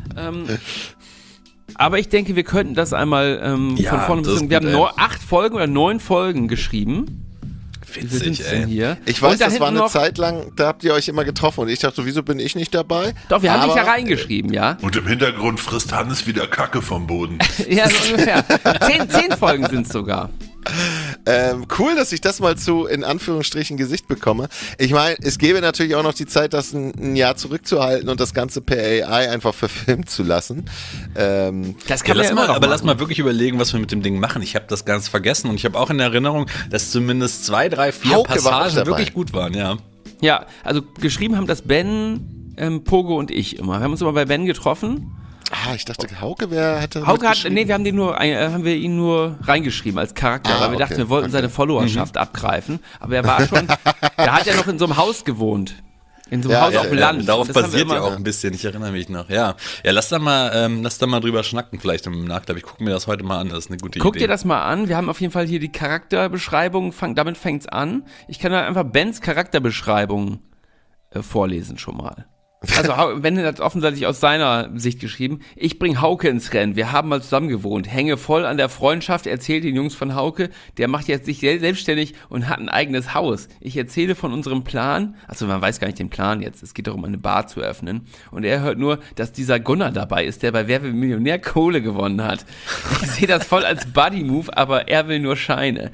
Aber ich denke, wir könnten das einmal von vorne bis hin. Wir haben 8 Folgen oder 9 Folgen geschrieben. Witzig, ey. Hier. Ich weiß, das war eine Zeit lang, da habt ihr euch immer getroffen und ich dachte, wieso bin ich nicht dabei? Doch, wir haben dich ja reingeschrieben, ja. Und im Hintergrund frisst Hannes wieder Kacke vom Boden. Ja, so ungefähr. 10 Folgen sind es sogar. Cool, dass ich das mal zu, in Anführungsstrichen, Gesicht bekomme. Ich meine, es gäbe natürlich auch noch die Zeit, das ein Jahr zurückzuhalten und das Ganze per AI einfach verfilmen zu lassen. Das kann man ja immer noch aber machen. lass mal wirklich überlegen, was wir mit dem Ding machen. Ich habe das ganz vergessen und ich habe auch in Erinnerung, dass zumindest 2, 3, 4 Hauke Passagen wirklich gut waren, ja. Ja, also geschrieben haben das Ben, Pogo und ich immer. Wir haben uns immer bei Ben getroffen. Ich dachte, Hauke hätte Hauke wir haben ihn nur reingeschrieben als Charakter, weil wir dachten, wir wollten seine Followerschaft abgreifen. Aber er war schon, da hat er noch in so einem Haus gewohnt. In so einem Haus auf dem Land. Darauf basiert ja auch ein bisschen, ich erinnere mich noch. Ja, lass da mal drüber schnacken, vielleicht im Nachklapp. Ich gucke mir das heute mal an, das ist eine gute Idee. Guck dir das mal an, wir haben auf jeden Fall hier die Charakterbeschreibung, damit fängt's an. Ich kann da einfach Bens Charakterbeschreibung vorlesen schon mal. Also Ben hat offensichtlich aus seiner Sicht geschrieben, ich bring Hauke ins Rennen, wir haben mal zusammen gewohnt, hänge voll an der Freundschaft, erzählt den Jungs von Hauke, der macht jetzt sich selbstständig und hat ein eigenes Haus. Ich erzähle von unserem Plan, also man weiß gar nicht den Plan jetzt, es geht darum, eine Bar zu öffnen und er hört nur, dass dieser Gunnar dabei ist, der bei Wer wird Millionär Kohle gewonnen hat. Ich sehe das voll als Buddy-Move, aber er will nur Scheine.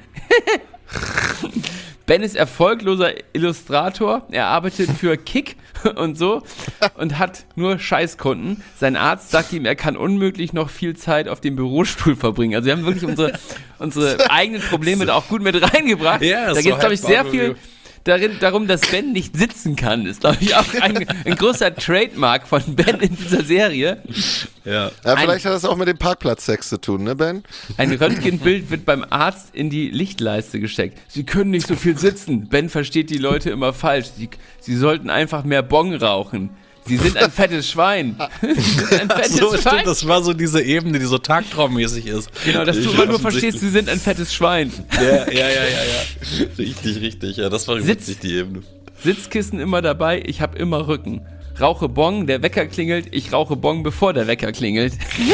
Ben ist erfolgloser Illustrator, er arbeitet für Kick und so und hat nur Scheißkunden. Sein Arzt sagt ihm, er kann unmöglich noch viel Zeit auf dem Bürostuhl verbringen. Also wir haben wirklich unsere eigenen Probleme da auch gut mit reingebracht. Ja, da geht es, glaube ich, sehr viel darum, dass Ben nicht sitzen kann. Ist, glaube ich, auch ein großer Trademark von Ben in dieser Serie. Ja, vielleicht hat das auch mit dem Parkplatzsex zu tun, ne, Ben? Ein Röntgenbild wird beim Arzt in die Lichtleiste gesteckt. Sie können nicht so viel sitzen. Ben versteht die Leute immer falsch. Sie sollten einfach mehr Bong rauchen. Sie sind ein fettes Schwein. Stimmt, das war so diese Ebene, die so tagtraummäßig ist. Genau, dass du immer nur verstehst, sie sind ein fettes Schwein. Ja. Richtig. Ja, das war witzig, die Ebene. Sitzkissen immer dabei, ich habe immer Rücken. Rauche Bong, der Wecker klingelt, ich rauche Bong, bevor der Wecker klingelt.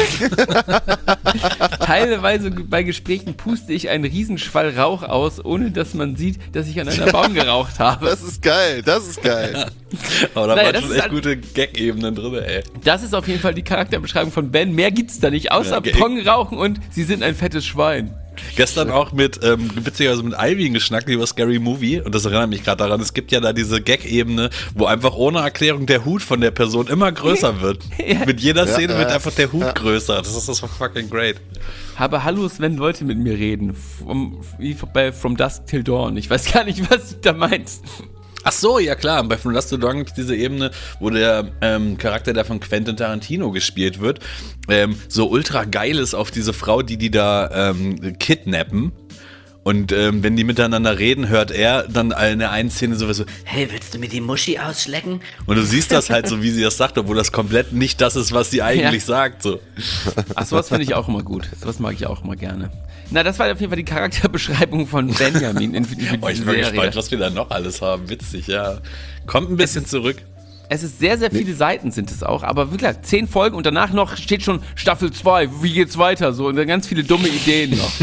Teilweise bei Gesprächen puste ich einen Riesenschwall Rauch aus, ohne dass man sieht, dass ich an einer Baum geraucht habe. Das ist geil. Aber da waren schon echt gute Gag-Ebenen drin, ey. Das ist auf jeden Fall die Charakterbeschreibung von Ben. Mehr gibt's da nicht, außer Bong rauchen und sie sind ein fettes Schwein. Gestern auch witzigerweise mit Alvin geschnackt über Scary Movie und das erinnert mich gerade daran, es gibt ja da diese Gag-Ebene, wo einfach ohne Erklärung der Hut von der Person immer größer wird. Mit jeder Szene wird einfach der Hut größer. Das ist fucking great. Hallo, wenn Leute mit mir reden, wie bei From Dusk Till Dawn. Ich weiß gar nicht, was du da meinst. Ach so, ja klar, bei From Dusk Till Dawn gibt es diese Ebene, wo der Charakter, der von Quentin Tarantino gespielt wird, so ultra geil ist auf diese Frau, die da kidnappen. Und wenn die miteinander reden, hört er dann in der einen Szene so, hey, willst du mir die Muschi ausschlecken? Und du siehst das halt so, wie sie das sagt, obwohl das komplett nicht das ist, was sie eigentlich sagt. So. Ach, sowas finde ich auch immer gut. Sowas mag ich auch immer gerne. Na, das war auf jeden Fall die Charakterbeschreibung von Benjamin. Ich bin gespannt, was wir da noch alles haben. Witzig, ja. Kommt ein bisschen zurück. Es ist sehr, sehr viele Seiten sind es auch, aber wirklich 10 Folgen und danach noch steht schon Staffel 2, wie geht's weiter? So, und dann ganz viele dumme Ideen noch.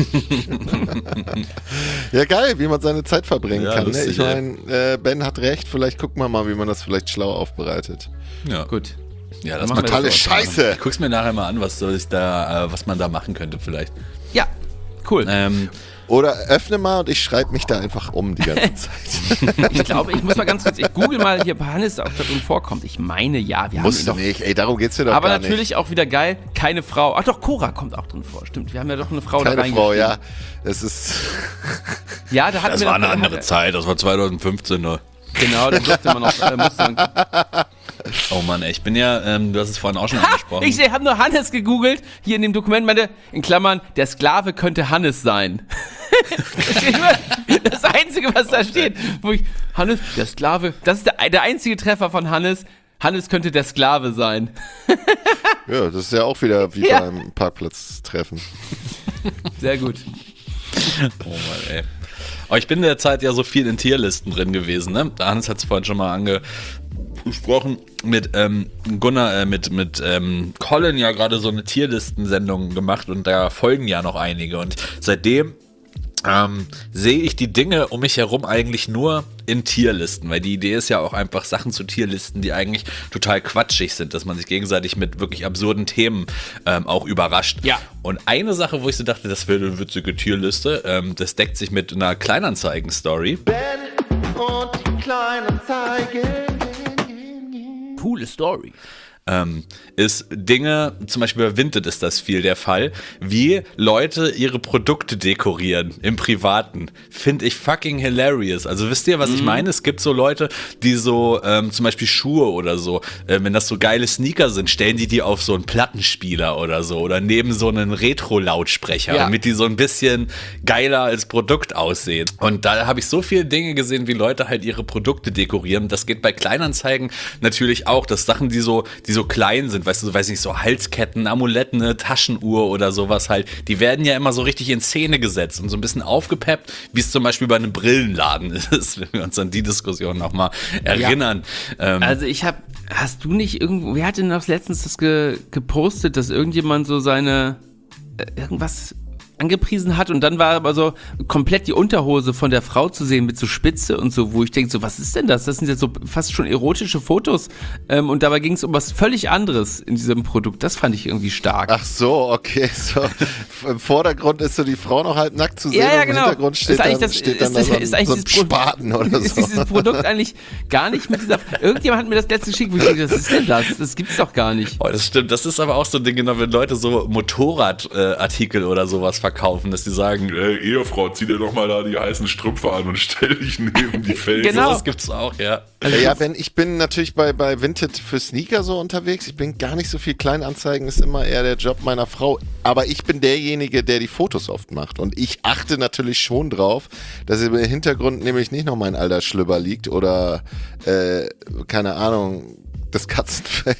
Ja, geil, wie man seine Zeit verbringen kann. Lustig, Ne? Ich meine, Ben hat recht, vielleicht gucken wir mal, wie man das vielleicht schlau aufbereitet. Ja. Gut. Ja, das Machen wir Totale das so. Scheiße! Ich guck's mir nachher mal an, was man da machen könnte vielleicht. Ja, cool. Oder öffne mal und ich schreibe mich da einfach um die ganze Zeit. Ich glaube, ich muss mal ganz kurz, ich google mal hier, ob Hannes auch darin vorkommt. Ich meine, ja, wir Musst du haben ihn nicht, ey, darum geht's dir doch aber gar nicht. natürlich auch wieder geil, keine Frau. Ach doch, Cora kommt auch drin vor, stimmt. Wir haben ja doch eine Frau da Keine Frau, reingeschrieben. ja. Es ist... Ja, da hatten Das wir war doch- eine andere Zeit, das war 2015 nur. Genau, da musste man noch, Oh Mann, ey, ich bin ja, du hast es vorhin auch schon angesprochen. ich habe nur Hannes gegoogelt, hier in dem Dokument meinte, in Klammern, der Sklave könnte Hannes sein. Das Einzige, was da steht, wo ich, Hannes, der Sklave, das ist der einzige Treffer von Hannes. Hannes könnte der Sklave sein. Ja, das ist ja auch wieder wie Ja. beim Parkplatztreffen. Sehr gut. Oh Mann, ey. Aber ich bin in der Zeit ja so viel in Tierlisten drin gewesen, ne? Hannes hat es vorhin schon mal angesprochen, mit Gunnar, mit Colin ja gerade so eine Tierlistensendung gemacht und da folgen ja noch einige und seitdem sehe ich die Dinge um mich herum eigentlich nur in Tierlisten, weil die Idee ist ja auch einfach Sachen zu Tierlisten, die eigentlich total quatschig sind, dass man sich gegenseitig mit wirklich absurden Themen auch überrascht. Ja. Und eine Sache, wo ich so dachte, das wäre eine witzige Tierliste, das deckt sich mit einer Kleinanzeigen-Story. Ben und die Kleinanzeigen. Coole Story. Ist Dinge, zum Beispiel bei Vinted ist das viel der Fall, wie Leute ihre Produkte dekorieren im Privaten. Finde ich fucking hilarious. Also wisst ihr, was ich meine? Es gibt so Leute, die so zum Beispiel Schuhe oder so, wenn das so geile Sneaker sind, stellen die auf so einen Plattenspieler oder so oder neben so einen Retro-Lautsprecher, Ja. damit die so ein bisschen geiler als Produkt aussehen. Und da habe ich so viele Dinge gesehen, wie Leute halt ihre Produkte dekorieren. Das geht bei Kleinanzeigen natürlich auch, dass Sachen, die so klein sind, weißt du, so, weiß nicht, so Halsketten, Amuletten, eine Taschenuhr oder sowas halt, die werden ja immer so richtig in Szene gesetzt und so ein bisschen aufgepeppt, wie es zum Beispiel bei einem Brillenladen ist, wenn wir uns an die Diskussion nochmal erinnern. Also hast du nicht irgendwo, wer hat denn noch letztens das gepostet, dass irgendjemand so seine, irgendwas angepriesen hat und dann war aber so komplett die Unterhose von der Frau zu sehen mit so Spitze und so, wo ich denke, so was ist denn das? Das sind jetzt so fast schon erotische Fotos und dabei ging es um was völlig anderes in diesem Produkt. Das fand ich irgendwie stark. Ach so, okay. So. Im Vordergrund ist so die Frau noch halb nackt zu sehen Ja, und genau. im Hintergrund steht dann da so ein Spaten oder ist so. dieses Produkt eigentlich gar nicht mit dieser... Irgendjemand hat mir das letzte geschickt, wo ich denke, was ist denn das? Das gibt's doch gar nicht. Oh, das stimmt. Das ist aber auch so ein Ding, genau, wenn Leute so Motorradartikel oder sowas verkaufen, dass die sagen, Ehefrau, zieh dir doch mal da die heißen Strümpfe an und stell dich neben die Felsen. Genau. das gibt's auch, ja. Ja, ich bin natürlich bei Vinted für Sneaker so unterwegs. Ich bin gar nicht so viel Kleinanzeigen, ist immer eher der Job meiner Frau. Aber ich bin derjenige, der die Fotos oft macht. Und ich achte natürlich schon drauf, dass im Hintergrund nämlich nicht noch mein alter Schlüpper liegt oder, keine Ahnung, das Katzenfell.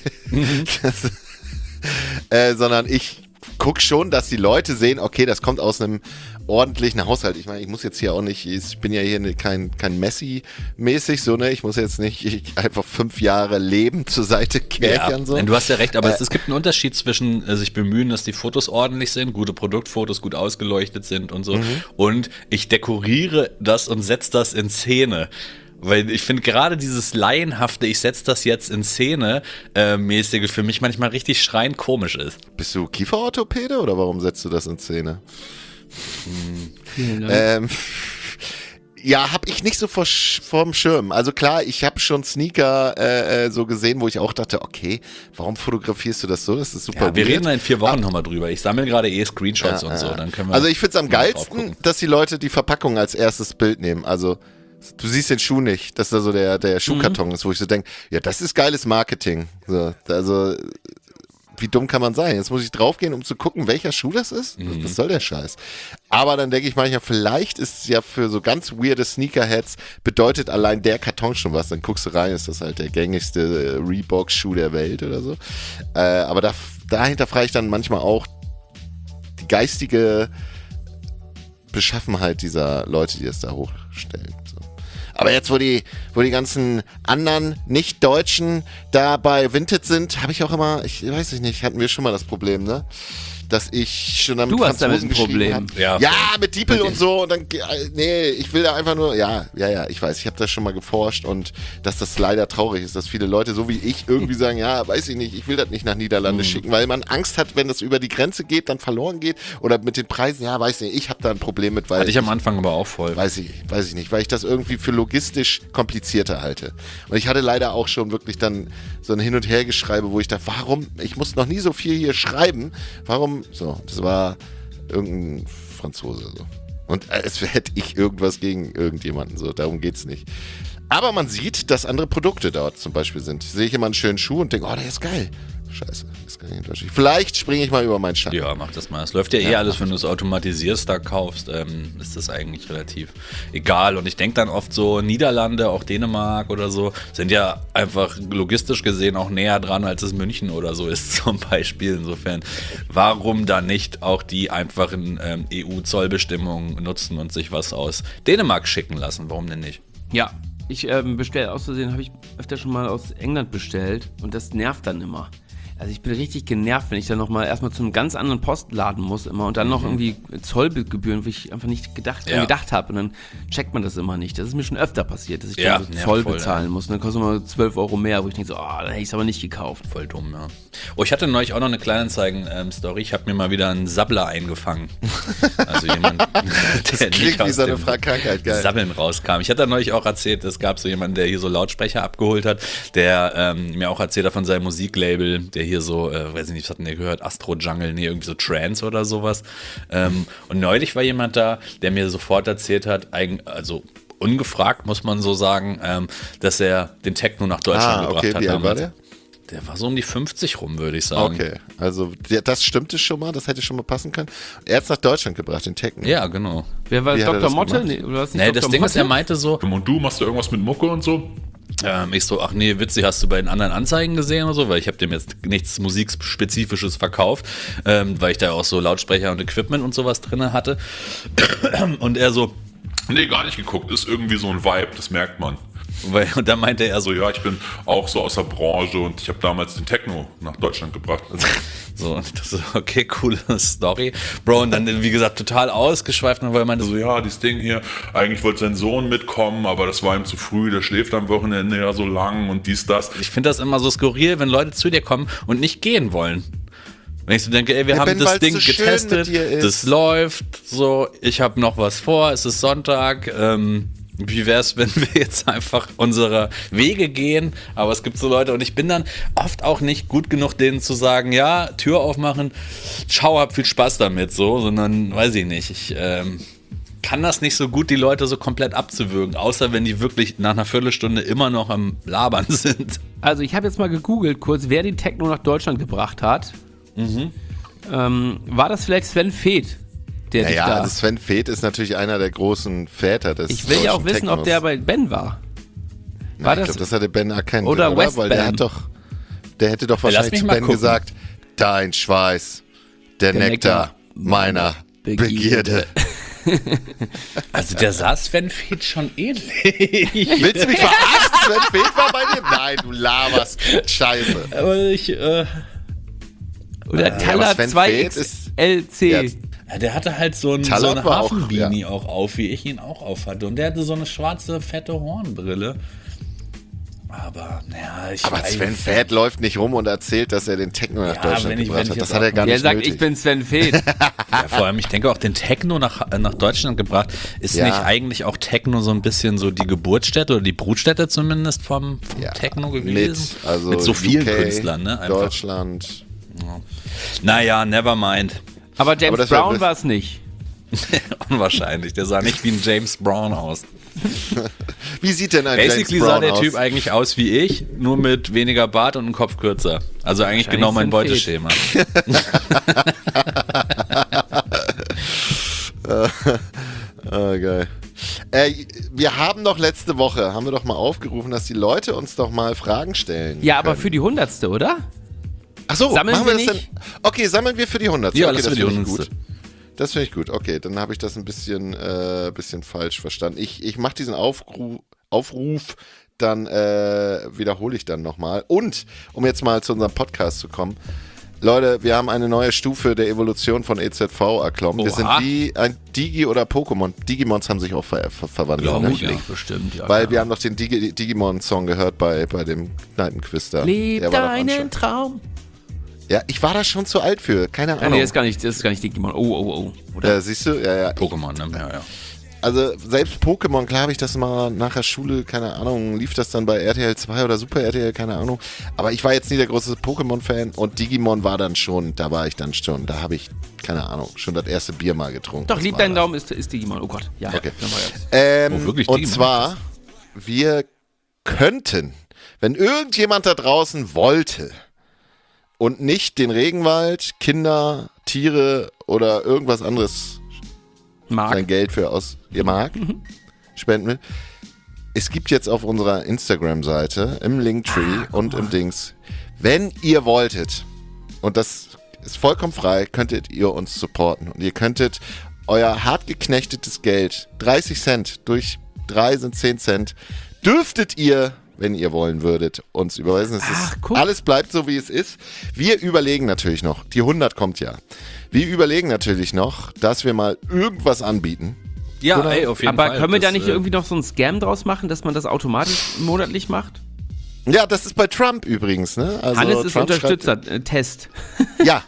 Sondern ich guck schon, dass die Leute sehen, okay, das kommt aus einem ordentlichen Haushalt. Ich meine, ich muss jetzt hier auch nicht, ich bin ja hier kein Messi-mäßig, so, ne? Ich muss jetzt nicht einfach 5 Jahre Leben zur Seite kerchern, so. Du hast ja recht, aber es gibt einen Unterschied zwischen sich bemühen, dass die Fotos ordentlich sind, gute Produktfotos gut ausgeleuchtet sind und so, und ich dekoriere das und setze das in Szene. Weil ich finde gerade dieses laienhafte, ich setze das jetzt in Szene mäßige für mich manchmal richtig schreiend komisch ist. Bist du Kieferorthopäde oder warum setzt du das in Szene? Ja, hab ich nicht so vorm Schirm. Also klar, ich habe schon Sneaker so gesehen, wo ich auch dachte, okay, warum fotografierst du das so? Das ist super Ja, wir weird. reden da in 4 Wochen nochmal drüber. Ich sammle gerade Screenshots und so. Dann können wir also ich find's am mal drauf geilsten, gucken. dass die Leute die Verpackung als erstes Bild nehmen. Also du siehst den Schuh nicht, dass da so der Schuhkarton ist, wo ich so denke, ja, das ist geiles Marketing. So, also wie dumm kann man sein? Jetzt muss ich draufgehen, um zu gucken, welcher Schuh das ist? Was soll der Scheiß? Aber dann denke ich manchmal, vielleicht ist es ja für so ganz weirde Sneakerheads, bedeutet allein der Karton schon was. Dann guckst du rein, ist das halt der gängigste Reebok-Schuh der Welt oder so. Aber dahinter frage ich dann manchmal auch die geistige Beschaffenheit dieser Leute, die es da hochstellen. So. Aber jetzt, wo die ganzen anderen Nicht-Deutschen da bei Vinted sind, habe ich auch immer, ich weiß nicht, hatten wir schon mal das Problem, ne? Dass ich schon damit Franzosen geschrieben habe. Ja, mit DeepL und so. Und dann, nee, ich will da einfach nur, ja, ich weiß, ich habe das schon mal geforscht und dass das leider traurig ist, dass viele Leute, so wie ich, irgendwie sagen, ja, weiß ich nicht, ich will das nicht nach Niederlande schicken, weil man Angst hat, wenn das über die Grenze geht, dann verloren geht oder mit den Preisen, ja, weiß nicht, ich habe da ein Problem mit, weil... Hatte ich am Anfang aber auch voll. Weiß ich nicht, weil ich das irgendwie für logistisch komplizierter halte. Und ich hatte leider auch schon wirklich dann so ein Hin- und Hergeschreibe, wo ich dachte, warum, ich muss noch nie so viel hier schreiben, warum, so, das war irgendein Franzose, so. Und als hätte ich irgendwas gegen irgendjemanden, so, darum geht's nicht. Aber man sieht, dass andere Produkte dort zum Beispiel sind. Sehe ich immer einen schönen Schuh und denke, oh, der ist geil. Scheiße, das kann ich nicht verstehen. Vielleicht springe ich mal über meinen Schatten. Ja, mach das mal. Es läuft ja alles, wenn du es automatisierst, da kaufst, ist das eigentlich relativ egal. Und ich denke dann oft so, Niederlande, auch Dänemark oder so, sind ja einfach logistisch gesehen auch näher dran, als es München oder so ist zum Beispiel. Insofern, warum dann nicht auch die einfachen EU-Zollbestimmungen nutzen und sich was aus Dänemark schicken lassen? Warum denn nicht? Ja, ich bestelle aus Versehen, habe ich öfter schon mal aus England bestellt und das nervt dann immer. Also ich bin richtig genervt, wenn ich dann nochmal erstmal zu einem ganz anderen Postladen muss immer und dann noch irgendwie Zollgebühren, wo ich einfach nicht gedacht habe und dann checkt man das immer nicht. Das ist mir schon öfter passiert, dass ich dann so Zoll bezahlen muss und dann kostet immer 12 Euro mehr, wo ich denke so, dann hätte ich es aber nicht gekauft. Voll dumm, ja. Oh, ich hatte neulich auch noch eine Kleinanzeigen-Story. Ich habe mir mal wieder einen Sabbler eingefangen. Also jemand, der nicht aus dem Krankheit, geil. Sabbeln rauskam. Ich hatte neulich auch erzählt, es gab so jemanden, der hier so Lautsprecher abgeholt hat, der mir auch erzählt hat von seinem Musiklabel, der hier so, weiß ich nicht, was hat denn der gehört? Astro Jungle, nee, irgendwie so Trance oder sowas. Und neulich war jemand da, der mir sofort erzählt hat, also ungefragt, muss man so sagen, dass er den Techno nach Deutschland gebracht hat. Wie alt war der? Der war so um die 50 rum, würde ich sagen. Okay, also das stimmte schon mal, das hätte schon mal passen können. Er hat es nach Deutschland gebracht, den Techno. Ja, genau. Wer war Dr. Motte? Nee, oder was nicht nee, das Ding ist, er meinte so... Und du, machst du irgendwas mit Mucke und so? Ich so, ach nee, witzig, hast du bei den anderen Anzeigen gesehen oder so? Weil ich habe dem jetzt nichts Musikspezifisches verkauft, weil ich da auch so Lautsprecher und Equipment und sowas drin hatte. Und er so... Nee, gar nicht geguckt, ist irgendwie so ein Vibe, das merkt man. Und dann meinte er so, ja, ich bin auch so aus der Branche und ich habe damals den Techno nach Deutschland gebracht. So, und das ist okay, coole Story. Bro, und dann, wie gesagt, total ausgeschweift, weil er meinte so, ja, dieses Ding hier, eigentlich wollte sein Sohn mitkommen, aber das war ihm zu früh, der schläft am Wochenende ja so lang und dies, das. Ich finde das immer so skurril, wenn Leute zu dir kommen und nicht gehen wollen. Wenn ich so denke, ey, wir haben das Ding so getestet, das läuft, so, ich habe noch was vor, es ist Sonntag, wie wär's, wenn wir jetzt einfach unsere Wege gehen? Aber es gibt so Leute und ich bin dann oft auch nicht gut genug, denen zu sagen, ja, Tür aufmachen, ciao, hab viel Spaß damit, so, sondern, weiß ich nicht, ich kann das nicht so gut, die Leute so komplett abzuwürgen, außer wenn die wirklich nach einer Viertelstunde immer noch am Labern sind. Also ich habe jetzt mal gegoogelt kurz, wer den Techno nach Deutschland gebracht hat. War das vielleicht Sven Feth? Also Sven Feth ist natürlich einer der großen Väter des Ich will ja auch wissen, ob der bei Ben war. Ich glaube, das hatte Ben erkannt. Oder West weil Ben. Der hätte doch wahrscheinlich zu Ben gesagt, dein Schweiß, der Nektar meiner Begierde. Also der sah Sven Feth schon ähnlich. Willst du mich verarschen? Sven Feth war bei dir? Nein, du laberst. Scheiße. Aber ich, Oder Taller 2XLC. Ja, der hatte halt so eine Hafenbeanie auch auf, wie ich ihn auch auf hatte. Und der hatte so eine schwarze, fette Hornbrille. Aber, Aber Sven Feth läuft nicht rum und erzählt, dass er den Techno nach Deutschland gebracht hat. Das hat er gar nicht nötig. Der sagt, ich bin Sven Feth. Ja, vor allem, ich denke auch, den Techno nach Deutschland gebracht, ist nicht eigentlich auch Techno so ein bisschen so die Geburtsstätte oder die Brutstätte zumindest vom Techno gewesen? Mit so vielen Künstlern, ne? Einfach. Deutschland. Ja. Naja, never mind. Aber James Brown war es nicht. Unwahrscheinlich, der sah nicht wie ein James Brown aus. Wie sieht denn ein Basically James Brown sah der aus? Typ eigentlich aus wie ich, nur mit weniger Bart und einem Kopf kürzer. Also eigentlich genau mein Beuteschema. Geil. Wir haben doch letzte Woche, haben wir doch mal aufgerufen, dass die Leute uns doch mal Fragen stellen. Ja, aber für die 100. oder? Ach so, sammeln machen wir das denn? Okay, sammeln wir für die 100. Ja, okay, das finde ich gut. Das finde ich gut. Okay, dann habe ich das ein bisschen falsch verstanden. Ich mache diesen Aufruf Aufruf, dann wiederhole ich dann nochmal. Und, um jetzt mal zu unserem Podcast zu kommen, Leute, wir haben eine neue Stufe der Evolution von EZV erklommen. Wir sind wie ein Digi oder Pokémon. Digimons haben sich auch verwandelt. Vermutlich, bestimmt, ja. Weil wir haben doch den Digimon-Song gehört bei dem Kneipenquiz da. Leb deinen Traum. Ja, ich war da schon zu alt für, keine Ahnung. Nee, das ist gar nicht Digimon. Oh. Oder? Siehst du? Ja. Pokémon, ne? Ja. Also selbst Pokémon, klar habe ich das mal nach der Schule, keine Ahnung, lief das dann bei RTL 2 oder Super RTL, keine Ahnung. Aber ich war jetzt nie der große Pokémon-Fan und Digimon war dann schon, da habe ich, keine Ahnung, schon das erste Bier mal getrunken. Doch, Lieb deinen Daumen ist Digimon, oh Gott. Ja, okay. Wirklich und Digimon? Zwar, wir könnten, wenn irgendjemand da draußen wollte und nicht den Regenwald, Kinder, Tiere oder irgendwas anderes sein Geld für spenden will. Es gibt jetzt auf unserer Instagram-Seite im Linktree und im Dings, wenn ihr wolltet, und das ist vollkommen frei, könntet ihr uns supporten und ihr könntet euer hart geknechtetes Geld, 30 Cent durch 3 sind 10 Cent, dürftet ihr, wenn ihr wollen würdet, uns überweisen. Alles bleibt so, wie es ist. Wir überlegen natürlich noch, die 100 kommt ja. Wir überlegen natürlich noch, dass wir mal irgendwas anbieten. Ja, ey, auf jeden Fall. Aber können wir da nicht irgendwie noch so einen Scam draus machen, dass man das automatisch monatlich macht? Ja, das ist bei Trump übrigens, ne? Also Hannes ist Trump Unterstützer, Test. Ja.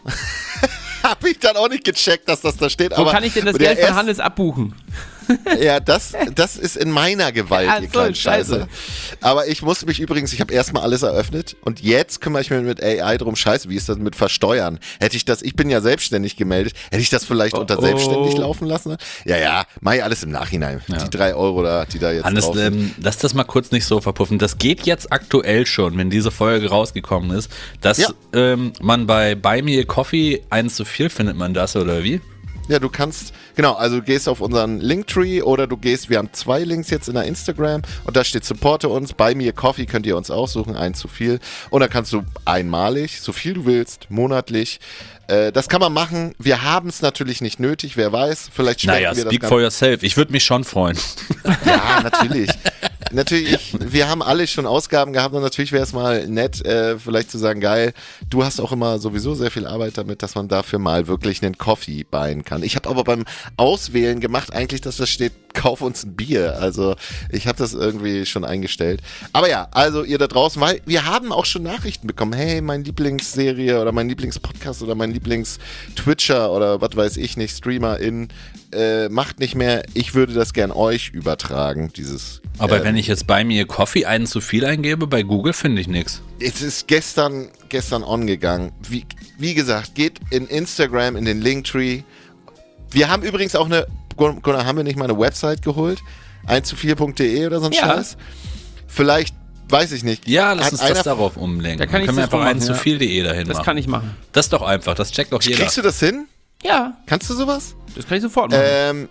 Hab ich dann auch nicht gecheckt, dass das da steht. Wo kann ich denn das Geld von Hannes abbuchen? Ja, das ist in meiner Gewalt, ihr kleinen Scheiße. Aber ich musste mich übrigens, ich habe erstmal alles eröffnet und jetzt kümmere ich mich mit AI drum, scheiße, wie ist das mit Versteuern? Ich bin ja selbstständig gemeldet, hätte ich das vielleicht unter selbstständig laufen lassen? Ja, mach ich alles im Nachhinein. Ja. Die 3 Euro da, die da jetzt Hannes, drauf sind. lass das mal kurz nicht so verpuffen. Das geht jetzt aktuell schon, wenn diese Folge rausgekommen ist, dass man bei Buy Me a Coffee 1 zu 4 findet man das, oder wie? Ja, du kannst, genau, also du gehst auf unseren Linktree oder wir haben 2 Links jetzt in der Instagram und da steht Supporte uns, Buy Me a Coffee könnt ihr uns aussuchen, 1 zu viel und da kannst du einmalig, so viel du willst, monatlich, das kann man machen, wir haben es natürlich nicht nötig, wer weiß, vielleicht spenden wir das. Speak for yourself, ich würde mich schon freuen. Ja, natürlich. Natürlich, wir haben alle schon Ausgaben gehabt und natürlich wäre es mal nett, vielleicht zu sagen, geil, du hast auch immer sowieso sehr viel Arbeit damit, dass man dafür mal wirklich einen Coffee buyen kann. Ich habe aber beim Auswählen gemacht eigentlich, dass da steht, kauf uns ein Bier. Also ich habe das irgendwie schon eingestellt. Aber ja, also ihr da draußen, weil wir haben auch schon Nachrichten bekommen, hey, meine Lieblingsserie oder mein Lieblingspodcast oder mein Lieblings-Twitcher oder was weiß ich nicht, Streamer macht nicht mehr, ich würde das gern euch übertragen, dieses. Aber wenn ich jetzt bei mir Coffee 1 zu viel eingebe, bei Google finde ich nichts. Es ist gestern on gegangen. Wie gesagt, geht in Instagram, in den Linktree. Wir haben übrigens auch haben wir nicht mal eine Website geholt? 1zu4.de oder so ein Scheiß? Vielleicht, weiß ich nicht. Ja, lass uns das darauf umlenken. Da kann ich können wir einfach machen, 1 zu viel.de dahin machen. Das kann ich machen. Das ist doch einfach, das checkt doch jeder. Kriegst du das hin? Ja. Kannst du sowas? Das kann ich sofort machen.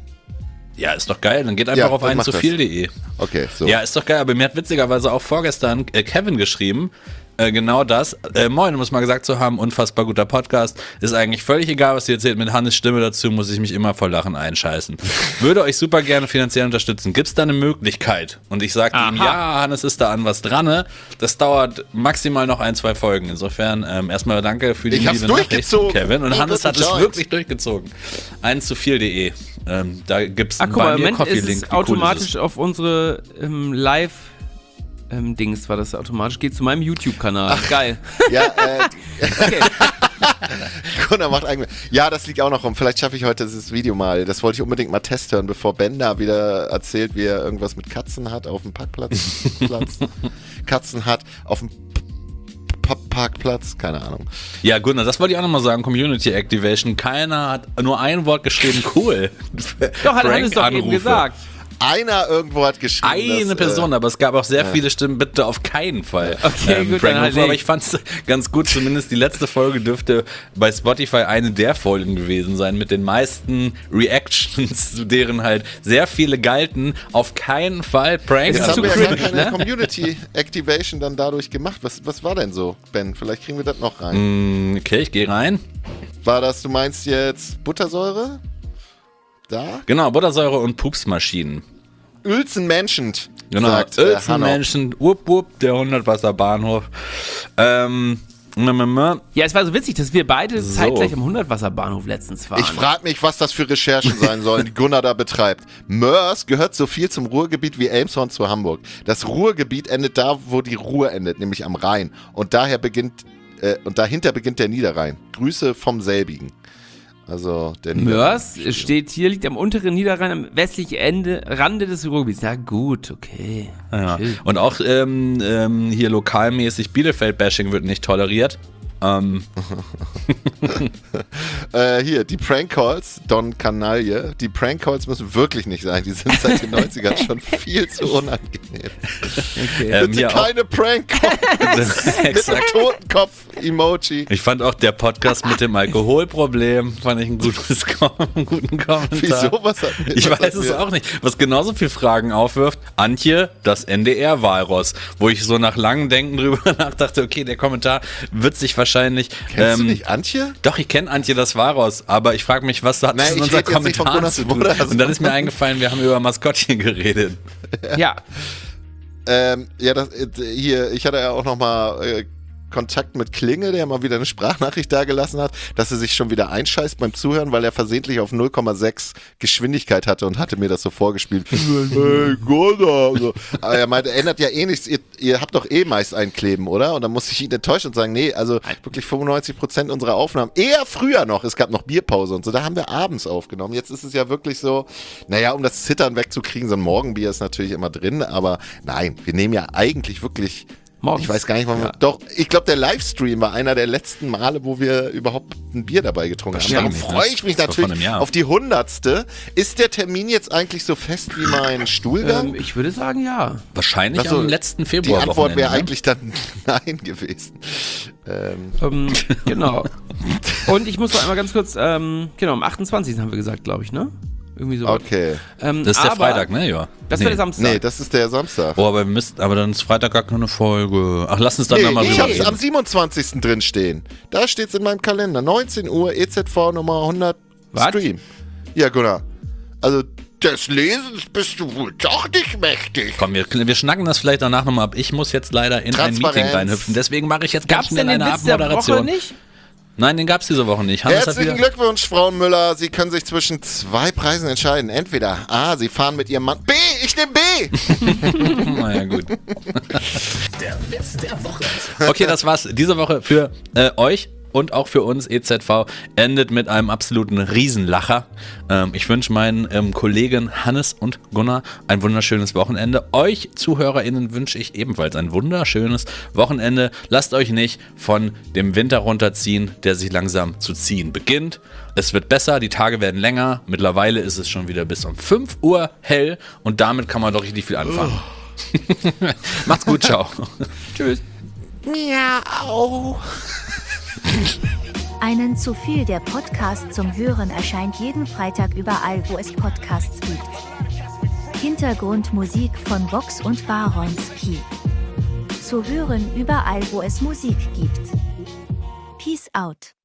Ja, ist doch geil. Dann geht einfach auf 1zu4.de. Okay, so. Ja, ist doch geil. Aber mir hat witzigerweise auch vorgestern Kevin geschrieben, genau das. Moin, um es mal gesagt zu haben, unfassbar guter Podcast. Ist eigentlich völlig egal, was ihr erzählt. Mit Hannes Stimme dazu muss ich mich immer vor Lachen einscheißen. Würde euch super gerne finanziell unterstützen. Gibt's da eine Möglichkeit? Und ich sagte ihm, ja, Hannes ist da an was dran. Ne? Das dauert maximal noch 1-2 Folgen. Insofern erstmal danke für die liebe Nachricht, Kevin. Und Hannes hat es wirklich durchgezogen. 1zu4.de. Da gibt's einen Bei mir Coffee-Link. Automatisch auf unsere Live- Dings war das automatisch. Geht zu meinem YouTube-Kanal. Geil. Ja, okay. Gunnar macht eigentlich. Ja, das liegt auch noch rum. Vielleicht schaffe ich heute dieses Video mal. Das wollte ich unbedingt mal testen, bevor Ben da wieder erzählt, wie er irgendwas mit Katzen hat auf dem Parkplatz. Katzen hat auf dem Parkplatz, keine Ahnung. Ja, Gunnar, das wollte ich auch nochmal sagen. Community Activation. Keiner hat nur ein Wort geschrieben. Cool. Doch, hat er es doch eben gesagt. Einer irgendwo hat geschrieben. Eine Person, aber es gab auch sehr viele Stimmen, bitte auf keinen Fall. Okay, gut, dann halt aber ich fand es ganz gut, zumindest die letzte Folge dürfte bei Spotify eine der Folgen gewesen sein, mit den meisten Reactions, zu deren halt sehr viele galten. Auf keinen Fall Prank. Jetzt haben wir ja gar keine Community Activation dann dadurch gemacht. Was war denn so, Ben? Vielleicht kriegen wir das noch rein. Okay, ich gehe rein. War das, du meinst jetzt Buttersäure? Da? Genau, Buttersäure und Pupsmaschinen. Uelzen Menschend. Genau, sagt Uelzen Hanno. Menschen, wupp, wupp, der 100-Wasser-Bahnhof. Ja, es war so witzig, dass wir beide zeitgleich am 100-Wasser-Bahnhof letztens waren. Ich frage mich, was das für Recherchen sein sollen, die Gunnar da betreibt. Mörs gehört so viel zum Ruhrgebiet wie Elmshorn zu Hamburg. Das Ruhrgebiet endet da, wo die Ruhr endet, nämlich am Rhein. Und dahinter beginnt der Niederrhein. Grüße vom selbigen. Also der Mörs steht hier, liegt am unteren Niederrhein, am westlichen Rande des Ruhrgebiets. Ja gut, okay. Ja. Und auch hier lokalmäßig Bielefeld-Bashing wird nicht toleriert. Hier, die Prank-Calls, Don Canaille, die Prank-Calls müssen wirklich nicht sein. Die sind seit den 90ern schon viel zu unangenehm. Okay. Bitte keine Prank-Calls. Mit einem Totenkopf-Emoji. Ich fand auch der Podcast mit dem Alkoholproblem, fand ich einen guten Kommentar. Wieso? Ich weiß es auch nicht. Was genauso viel Fragen aufwirft, Antje, das NDR-Walross, wo ich so nach langem Denken drüber nachdachte, okay, der Kommentar wird sich wahrscheinlich... Kennst du nicht Antje? Doch, ich kenne Antje das Walross, aber ich frage mich, was hat das in unser Kommentar zu tun? Und dann ist mir eingefallen, wir haben über Maskottchen geredet. Ja. Hier, ich hatte ja auch noch mal Kontakt mit Klinge, der mal wieder eine Sprachnachricht dagelassen hat, dass er sich schon wieder einscheißt beim Zuhören, weil er versehentlich auf 0,6 Geschwindigkeit hatte und hatte mir das so vorgespielt. Hey, Gunnar. So. Aber er meinte, ändert ja eh nichts, ihr habt doch eh meist ein Kleben, oder? Und dann musste ich ihn enttäuschen und sagen, nee, also wirklich 95% unserer Aufnahmen, eher früher noch, es gab noch Bierpause und so, da haben wir abends aufgenommen. Jetzt ist es ja wirklich so, naja, um das Zittern wegzukriegen, so ein Morgenbier ist natürlich immer drin, aber nein, wir nehmen ja eigentlich wirklich... Morgens. Ich weiß gar nicht, wann wir. Doch, ich glaube, der Livestream war einer der letzten Male, wo wir überhaupt ein Bier dabei getrunken haben. Darum freue ich mich natürlich auf die 100. Ist der Termin jetzt eigentlich so fest wie mein Stuhlgang? Ich würde sagen, ja. Wahrscheinlich am letzten Februar. Die Antwort wäre eigentlich dann nein gewesen. Genau. Und ich muss noch einmal ganz kurz, am 28. haben wir gesagt, glaube ich, ne? Irgendwie so. Okay. Das ist der Freitag, ne? Ja. Das wäre der Samstag. Nee, das ist der Samstag. Oh, aber dann ist Freitag gar keine Folge. Ach, lass uns dann nochmal ich rüber hab's am 27. drin stehen. Da steht's in meinem Kalender. 19 Uhr, EZV Nummer 100 Stream. Ja, Gunnar. Also, des Lesens bist du wohl doch nicht mächtig. Komm, wir schnacken das vielleicht danach nochmal ab. Ich muss jetzt leider in ein Meeting reinhüpfen. Deswegen mache ich jetzt ganz schnell eine Abmoderation. Woche nicht? Nein, den gab's diese Woche nicht. Herzlichen Glückwunsch, Frau Müller. Sie können sich zwischen 2 Preisen entscheiden. Entweder A, Sie fahren mit Ihrem Mann. B, ich nehme B. Naja, gut. Der Witz der Woche. Okay, das war's diese Woche für euch. Und auch für uns, EZV, endet mit einem absoluten Riesenlacher. Ich wünsche meinen Kollegen Hannes und Gunnar ein wunderschönes Wochenende. Euch ZuhörerInnen wünsche ich ebenfalls ein wunderschönes Wochenende. Lasst euch nicht von dem Winter runterziehen, der sich langsam zu ziehen beginnt. Es wird besser, die Tage werden länger. Mittlerweile ist es schon wieder bis um 5 Uhr hell und damit kann man doch richtig viel anfangen. Macht's gut, ciao. Tschüss. Miau. Einen zu viel, der Podcast zum Hören erscheint jeden Freitag überall, wo es Podcasts gibt. Hintergrundmusik von Vox und Barons Pi. Zu hören überall, wo es Musik gibt. Peace out.